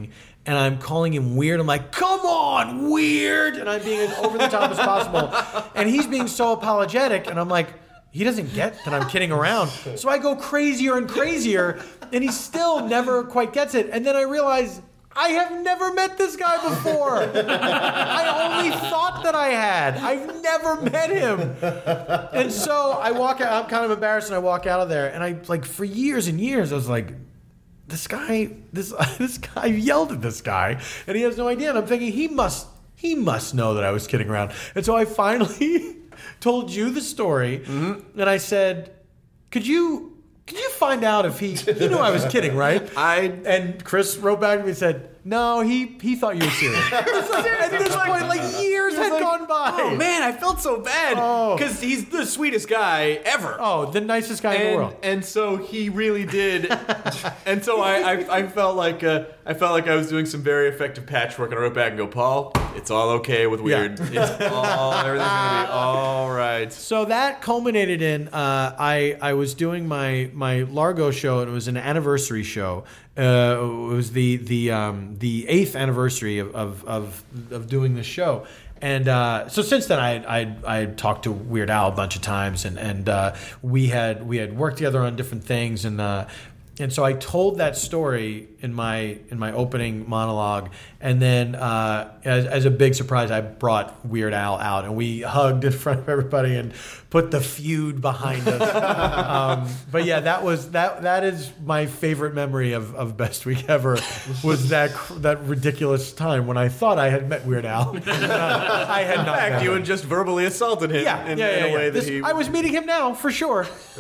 and I'm calling him weird. I'm like, come on, weird. And I'm being as over the top as possible. And he's being so apologetic. And I'm like, he doesn't get that I'm kidding around. So I go crazier and crazier. And he still never quite gets it. And then I realize I have never met this guy before. I only thought that I had. I've never met him. And so I walk out. I'm kind of embarrassed, and I walk out of there. And I, like, for years and years, I was like, this guy, this this guy, I yelled at this guy, and he has no idea. And I'm thinking, he must, he must know that I was kidding around. And so I finally told you the story, mm-hmm. and I said, could you... Could you find out if he he knew I was kidding, right? I and Chris wrote back to me and said, no, he he thought you were serious. At this point, like years had like, gone by. Oh man, I felt so bad because oh. he's the sweetest guy ever. Oh, the nicest guy and, in the world. And so he really did. And so I, I I felt like uh, I felt like I was doing some very effective patchwork, and I wrote back and go, Paul, it's all okay with weird. Yeah. It's all everything's gonna be all right. So that culminated in uh, I I was doing my my Largo show, and it was an anniversary show. Uh, it was the the um, the eighth anniversary of, of of of doing this show, and uh, so since then I I I had talked to Weird Al a bunch of times, and and uh, we had we had worked together on different things, and uh, and so I told that story in my in my opening monologue, and then uh, as as a big surprise, I brought Weird Al out, and we hugged in front of everybody and put the feud behind us. um, but yeah, that was that. That is my favorite memory of, of Best Week Ever. Was that that ridiculous time when I thought I had met Weird Al. I had not. In fact, you had just verbally assaulted him. Yeah, in, yeah, yeah, in a yeah. way This, that he. I was meeting him now for sure.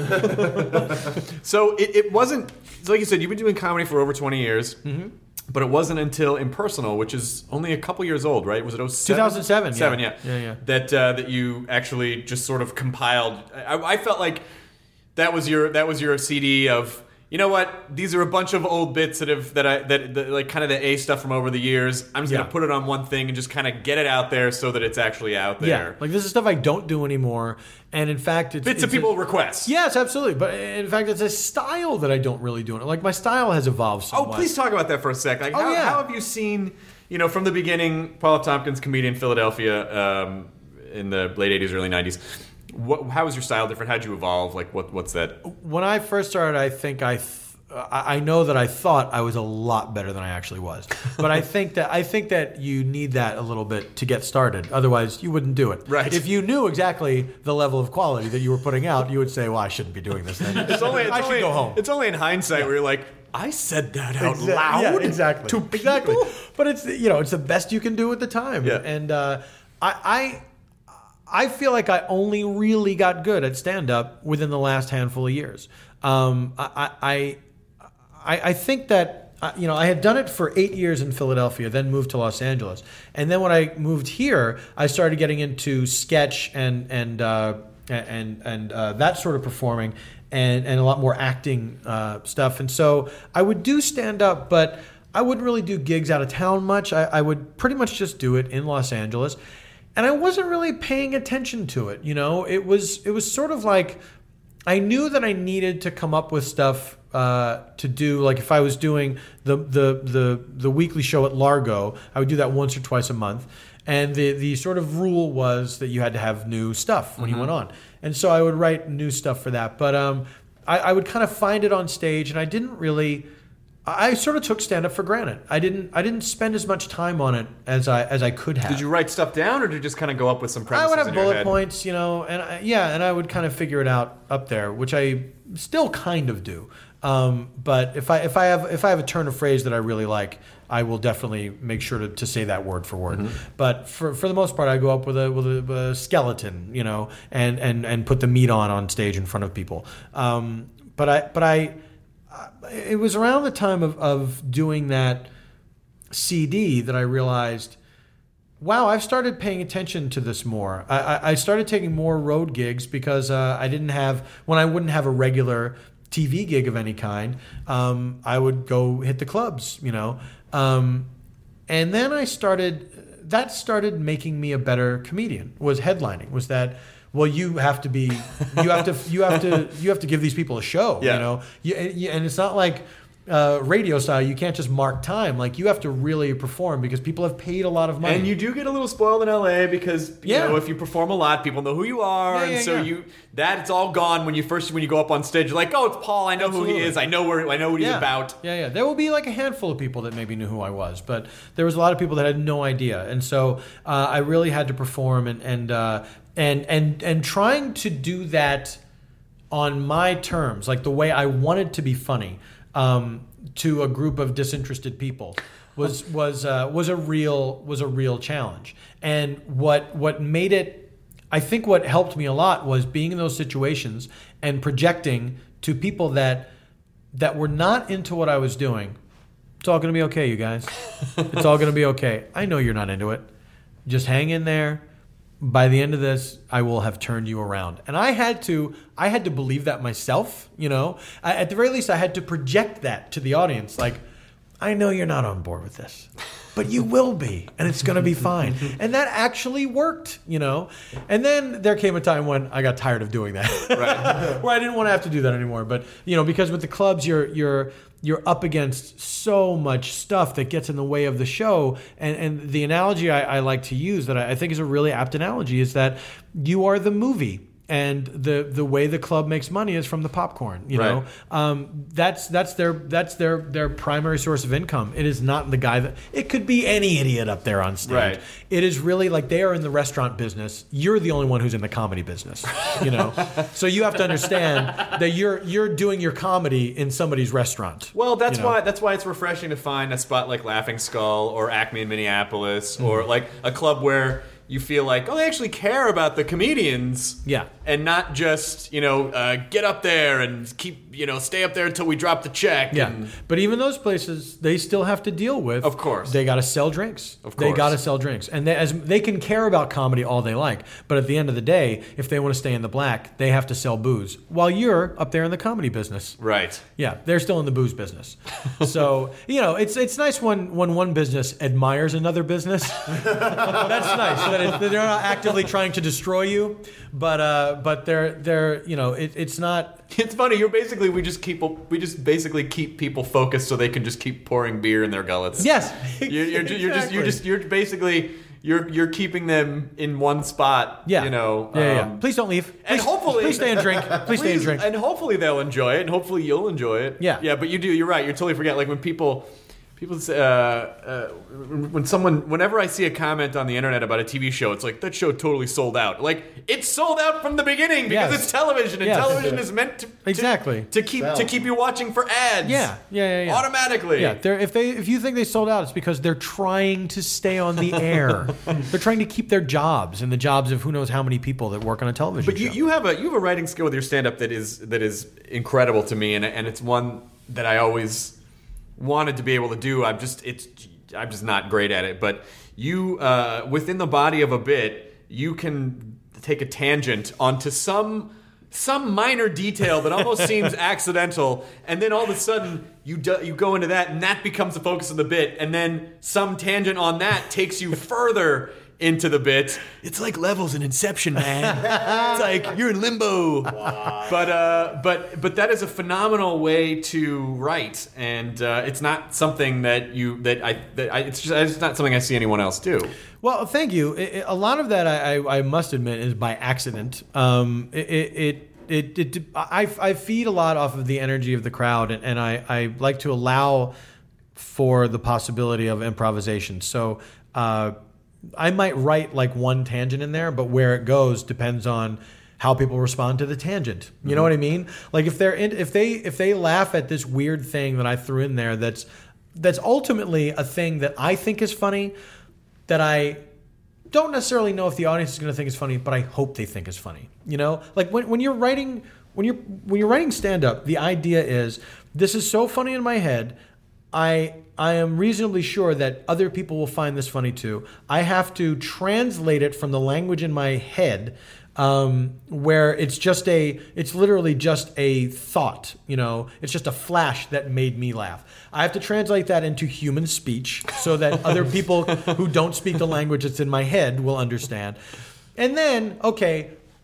So it, it wasn't like you said. You've been doing comedy for over twenty years. Mm-hmm. But it wasn't until Impersonal, which is only a couple years old, right? Was it oh seven? two thousand seven. Seven, yeah. yeah. Yeah, yeah. That uh, that you actually just sort of compiled. I, I felt like that was your that was your C D of, you know what? These are a bunch of old bits that have that I that, that like kind of the A stuff from over the years. I'm just yeah. gonna put it on one thing and just kind of get it out there so that it's actually out there. Yeah, like this is stuff I don't do anymore, and in fact, it's bits it's of people a, request. Yes, absolutely. But in fact, it's a style that I don't really do. Like my style has evolved somewhat. Oh, please talk about that for a sec. Like, oh, how, yeah. how have you seen, you know, from the beginning, Paul F. Tompkins, comedian, Philadelphia, um, in the late eighties, early nineties. What, how was your style different? How'd you evolve? Like, what what's that? When I first started, I think I. Th- I know that I thought I was a lot better than I actually was, but I think that I think that you need that a little bit to get started. Otherwise, you wouldn't do it. Right. If you knew exactly the level of quality that you were putting out, you would say, "Well, I shouldn't be doing this then. It's only, it's I should only, go home." It's only in hindsight where you're like, I said that out Exa- loud. Yeah, exactly. To people? Exactly. But it's you know it's the best you can do at the time. Yeah. And uh, I. I I feel like I only really got good at stand-up within the last handful of years. Um, I, I, I, I think that, uh, you know, I had done it for eight years in Philadelphia, then moved to Los Angeles. And then when I moved here, I started getting into sketch and and uh, and and uh, that sort of performing and, and a lot more acting uh, stuff. And so I would do stand-up, but I wouldn't really do gigs out of town much. I, I would pretty much just do it in Los Angeles. And I wasn't really paying attention to it, you know. It was it was sort of like I knew that I needed to come up with stuff uh, to do. Like if I was doing the, the the the weekly show at Largo, I would do that once or twice a month. And the the sort of rule was that you had to have new stuff when mm-hmm. you went on. And so I would write new stuff for that. But um, I, I would kind of find it on stage, and I didn't really. I sort of took stand-up for granted. I didn't. I didn't spend as much time on it as I as I could have. Did you write stuff down, or did you just kind of go up with some premises? I would have in your bullet head? points, you know, and I, yeah, and I would kind of figure it out up there, which I still kind of do. Um, but if I if I have if I have a turn of phrase that I really like, I will definitely make sure to, to say that word for word. Mm-hmm. But for for the most part, I go up with a with a, with a skeleton, you know, and, and and put the meat on on stage in front of people. Um, but I but I. It was around the time of, of doing that C D that I realized, wow, I've started paying attention to this more. I, I, I started taking more road gigs because uh, I didn't have, when I wouldn't have a regular T V gig of any kind, um, I would go hit the clubs, you know. Um, and then I started, that started making me a better comedian, was headlining, was that, well, you have to be, you have to, you have to, you have to give these people a show, yeah. you know. You, and it's not like, uh, radio style, you can't just mark time. Like you have to really perform because people have paid a lot of money. And you do get a little spoiled in L A because you Yeah. know if you perform a lot, people know who you are, Yeah, and yeah, so yeah. you that it's all gone when you first when you go up on stage. You're like, oh, it's Paul. I know who Absolutely. he is. I know where I know what he's yeah. about. Yeah, yeah. There will be like a handful of people that maybe knew who I was, but there was a lot of people that had no idea, and so uh, I really had to perform and and uh, and and and trying to do that on my terms, like the way I wanted to be funny, um, to a group of disinterested people, was was uh, was a real was a real challenge. And what what made it, I think, what helped me a lot was being in those situations and projecting to people that that were not into what I was doing. It's all going to be okay, you guys. It's all going to be okay. I know you're not into it. Just hang in there. By the end of this, I will have turned you around. And I had to, I had to believe that myself, you know. I, at the very least, I had to project that to the audience. Like, I know you're not on board with this, but you will be, and it's going to be fine. And that actually worked, you know. And then there came a time when I got tired of doing that, Right. where I didn't want to have to do that anymore. But you know, because with the clubs, you're you're you're up against so much stuff that gets in the way of the show. And and the analogy I, I like to use that I, I think is a really apt analogy is that you are the movie. And the the way the club makes money is from the popcorn, you know. Right. Um, that's that's their that's their their primary source of income. It is not the guy that it could be any idiot up there on stage. Right. It is really like they are in the restaurant business. You're the only one who's in the comedy business, you know. So you have to understand that you're you're doing your comedy in somebody's restaurant. Well, that's you know? why that's why it's refreshing to find a spot like Laughing Skull or Acme in Minneapolis, or Mm-hmm. like a club where you feel like, oh, they actually care about the comedians. Yeah. And not just, you know, uh, get up there and keep, you know, stay up there until we drop the check. Yeah, And, but even those places, they still have to deal with. Of course. they got to sell drinks. Of they course. got to sell drinks, and they, as they can care about comedy all they like, but at the end of the day, if they want to stay in the black, they have to sell booze. While you're up there in the comedy business, right. yeah, they're still in the booze business. So you know, it's it's nice when when one business admires another business. That's nice that it, they're not actively trying to destroy you, but uh, but they're they're you know, it, it's not. It's funny. You're basically we just keep we just basically keep people focused so they can just keep pouring beer in their gullets. Yes, You're, you're, ju- you're just you're exactly. just you're basically you're you're keeping them in one spot. Yeah. You know. Yeah, yeah, um, yeah. Please don't leave. And Please- hopefully, please stay and drink. Please, stay and drink. And hopefully they'll enjoy it, and hopefully you'll enjoy it. Yeah. Yeah. But you do. You're right. You totally forget. Like when people. People say, uh, uh, when someone, whenever I see a comment on the internet about a T V show, it's like, that show totally sold out. Like, it's sold out from the beginning because Yes. it's television, and Yes. television is meant to, to Exactly. to keep to keep you watching for ads. Yeah, yeah, yeah, yeah. Automatically. Yeah, they're, if they if you think they sold out, it's because they're trying to stay on the air. They're trying to keep their jobs and the jobs of who knows how many people that work on a television But you, show. you have a you have a writing skill with your stand up that is that is incredible to me, and and it's one that I always wanted to be able to do. I'm just it's I'm just not great at it. But you uh, within the body of a bit, you can take a tangent onto some some minor detail that almost seems accidental, and then all of a sudden you do, you go into that, and that becomes the focus of the bit, and then some tangent on that takes you further into the bit. It's like levels in Inception, man. It's like you're in limbo. Wow. But uh, but but that is a phenomenal way to write, and uh, it's not something that you that I that I, it's just it's not something I see anyone else do. Well, thank you. It, it, a lot of that, I, I, I must admit, is by accident. Um, it, it, it, it, it, I, I feed a lot off of the energy of the crowd, and, and I, I like to allow for the possibility of improvisation. So uh, I might write like one tangent in there, but where it goes depends on how people respond to the tangent. You know what I mean? Like if they're in, if they if they laugh at this weird thing that I threw in there, that's that's ultimately a thing that I think is funny, that I don't necessarily know if the audience is going to think is funny, but I hope they think is funny. You know, like when when you're writing when you're when you're writing stand up, the idea is this is so funny in my head. I I am reasonably sure that other people will find this funny too. I have to translate it from the language in my head, um, where it's just a, it's literally just a thought, you know, it's just a flash that made me laugh. I have to translate that into human speech so that other people who don't speak the language that's in my head will understand. And then, okay,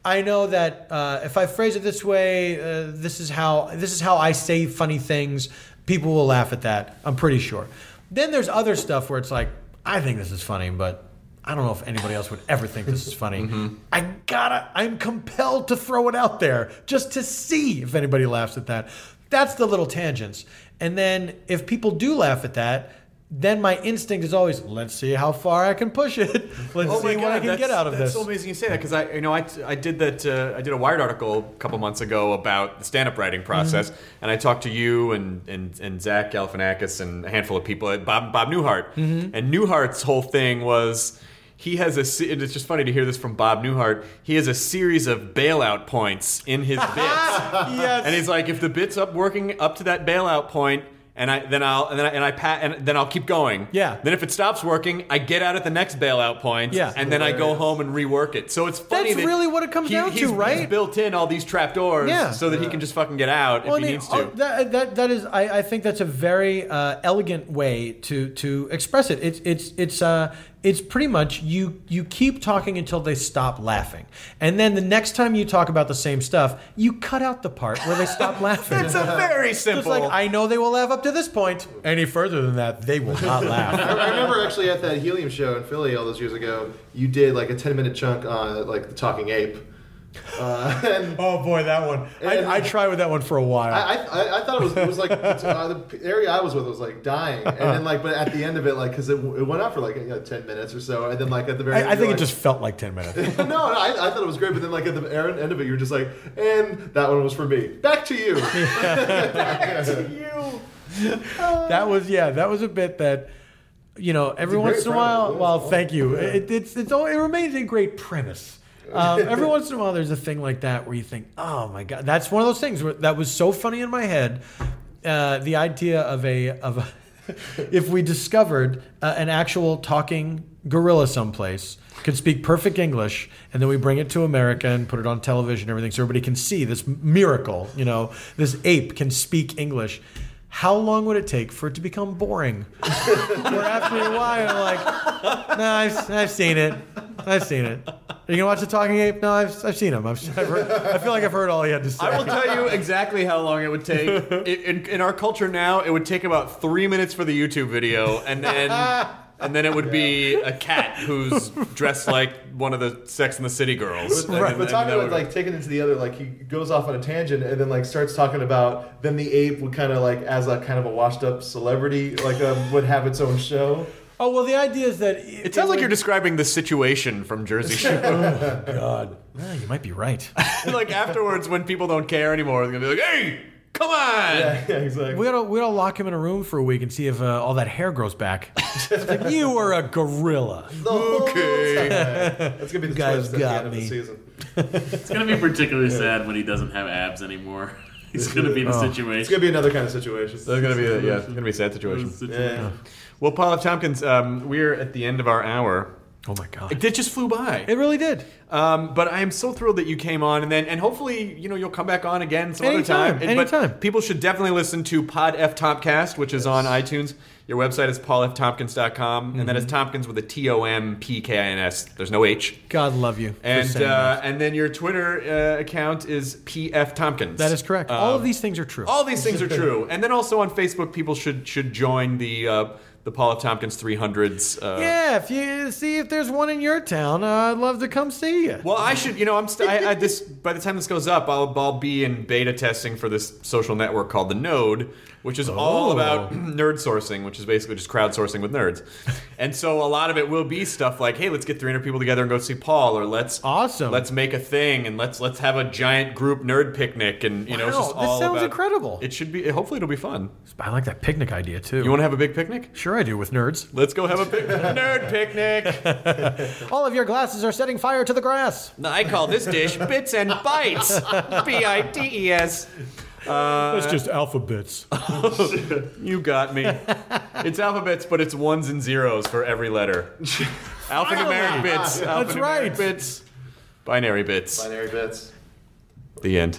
I know that uh, if I phrase it this way, uh, this is how this is how I say funny things. People will laugh at that. I'm pretty sure. Then there's other stuff where it's like, I think this is funny, but I don't know if anybody else would ever think this is funny. Mm-hmm. I gotta, I'm compelled to throw it out there just to see if anybody laughs at that. That's the little tangents. And then if people do laugh at that, then my instinct is always, let's see how far I can push it. Let's oh see God, what I can get out of that's this. That's so amazing you say that because I, you know, I, I did that. Uh, I did a Wired article a couple months ago about the stand-up writing process, mm-hmm. and I talked to you and and, and Zach Galifianakis and a handful of people at Bob Bob Newhart, mm-hmm. and Newhart's whole thing was. He has a, and it's just funny to hear this from Bob Newhart. He has a series of bailout points in his bits, yes. and he's like, if the bit's up working up to that bailout point, and I then I'll and then I, and I pat and then I'll keep going. Yeah. Then if it stops working, I get out at the next bailout point. Yeah. And then I go home and rework it. So it's funny. That's that really what it comes he, down he's, to, right? He's built in all these trapdoors, Yeah. so that he can just fucking get out Well, if I he mean, needs to. oh, that, that that is, I, I think that's a very uh, elegant way to to express it. It's it's it's uh it's pretty much you you keep talking until they stop laughing, and then the next time you talk about the same stuff, you cut out the part where they stop laughing. It's a very simple. It's like, I know they will laugh up to this point. Any further than that, they will not laugh. I, I remember actually at that Helium show in Philly all those years ago, you did like a ten minute chunk on like the Talking Ape. Uh, and, oh boy, that one! and, I, I tried with that one for a while. I I, I thought it was it was like uh, the area I was with was like dying, and then like but at the end of it, like because it, it went on for like you know, ten minutes or so, and then like at the very I, end, I think like, it just felt like ten minutes. no, no I, I thought it was great, but then like at the end of it, you were just like, and that one was for me. Back to you. Back to you. That was yeah, that was a bit that. You know, every It's a once in a great while, premise. well, thank you. It, it's it's all, it remains a great premise. Um, every once in a while, there's a thing like that where you think, "Oh my god, that's one of those things where, that was so funny in my head." Uh, the idea of a of a, if we discovered uh, an actual talking gorilla someplace could speak perfect English, and then we bring it to America and put it on television and everything, so everybody can see this miracle. You know, this ape can speak English. How long would it take for it to become boring? Where after a while, I'm like, no, I've, I've seen it. I've seen it. Are you gonna watch The Talking Ape? No, I've, I've seen him. I've, I've heard, I feel like I've heard all he had to say. I will tell you exactly how long it would take. In, in, in our culture now, it would take about three minutes for the YouTube video, and then and then it would be a cat who's dressed like one of the Sex and the City girls. But, And- right, and- but and talking that about would- like taking it to the other, like he goes off on a tangent and then like starts talking about then the ape would kind of like as a kind of a washed up celebrity like um, would have its own show. Oh well, the idea is that it, It sounds like would- you're describing The Situation from Jersey Shore. Oh God, yeah, you might be right. Like afterwards, when people don't care anymore, they're gonna be like, "Hey, come on!" Yeah, yeah, exactly. We gotta we gotta lock him in a room for a week and see if uh, all that hair grows back. It's like, you were a gorilla. Okay. That's gonna be the Guys twist at the got end of the me. season. It's gonna be particularly sad when he doesn't have abs anymore. He's gonna be in the It's situation. gonna be another kind of situation. That's gonna be a, yeah, it's gonna be a sad situation. Yeah. Well, Paul F. Tompkins, um, we're at the end of our hour. Oh my God, It, it just flew by. it really did. Um, but I am so thrilled that you came on, and then and hopefully you know you'll come back on again some Anytime, other time. And- but anytime. people should definitely listen to Pod F Topcast, which is on iTunes. Your website is paul f tompkins dot com, and that is Tompkins with a T O M P K I N S. There's no H. God love you. for And saying uh, that. and then your Twitter uh, account is P F Tompkins. That is correct. all of these things are true. All these things are true. And then also on Facebook, people should should join the uh, the Paul F. Tompkins three hundreds. Uh, Yeah, if you see if there's one in your town, uh, I'd love to come see you. Well, I should, you know, I'm st- I, I, this. By the time this goes up, I'll, I'll be in beta testing for this social network called the Node, which is all Oh. about nerd sourcing, which is basically just crowdsourcing with nerds. And so a lot of it will be stuff like, hey, let's get three hundred people together and go see Paul, or let's Awesome. let's make a thing, and let's let's have a giant group nerd picnic, and you know, it's Wow, just this all sounds about- incredible. It should be. Hopefully, it'll be fun. I like that picnic idea too. You want to have a big picnic? Sure, I do with nerds. Let's go have a pic- nerd picnic. All of your glasses are setting fire to the grass. I call this dish Bits and Bites. B I T E S. That's just alphabets. You got me. It's alphabets, but it's ones and zeros for every letter. Alphanumeric bits. That's Alphanumeric right. bits. Binary bits. Binary bits. The end.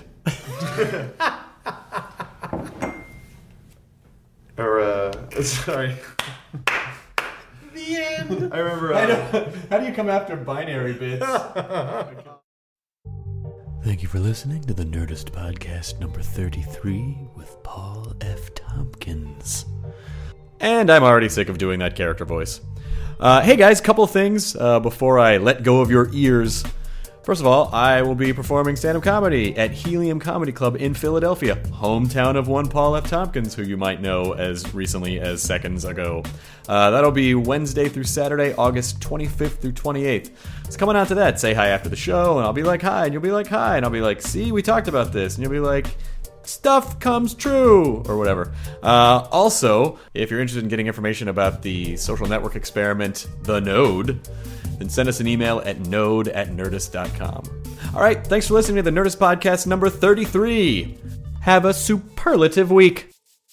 Or uh, sorry. The end. I remember. Uh, How do you come after binary bits? Thank you for listening to the Nerdist Podcast number thirty-three with Paul F. Tompkins. And I'm already sick of doing that character voice. Uh, hey guys, couple things uh, before I let go of your ears. First of all, I will be performing stand-up comedy at Helium Comedy Club in Philadelphia, hometown of one Paul F. Tompkins, who you might know as recently as seconds ago. Uh, that'll be Wednesday through Saturday, August twenty-fifth through twenty-eighth. So come on out to that, say hi after the show, and I'll be like, hi, and you'll be like, hi, and I'll be like, see, we talked about this, and you'll be like, stuff comes true, or whatever. Uh, also, if you're interested in getting information about the social network experiment, The Node, then send us an email at node at nerdist dot com. All right, thanks for listening to the Nerdist Podcast number thirty-three. Have a superlative week.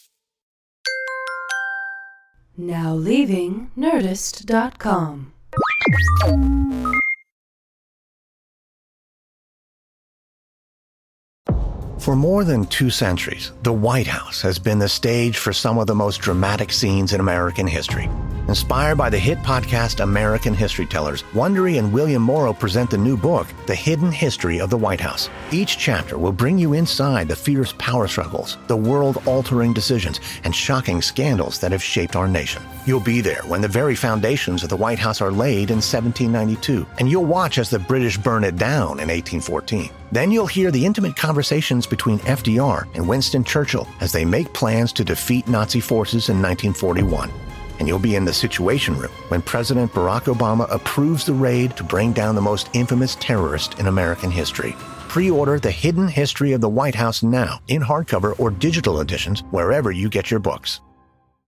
Now leaving nerdist dot com. For more than two centuries, the White House has been the stage for some of the most dramatic scenes in American history. Inspired by the hit podcast American History Tellers, Wondery and William Morrow present the new book, The Hidden History of the White House. Each chapter will bring you inside the fierce power struggles, the world-altering decisions, and shocking scandals that have shaped our nation. You'll be there when the very foundations of the White House are laid in seventeen ninety-two, and you'll watch as the British burn it down in eighteen fourteen. Then you'll hear the intimate conversations between F D R and Winston Churchill as they make plans to defeat Nazi forces in nineteen forty-one. And you'll be in the Situation Room when President Barack Obama approves the raid to bring down the most infamous terrorist in American history. Pre-order The Hidden History of the White House now in hardcover or digital editions wherever you get your books.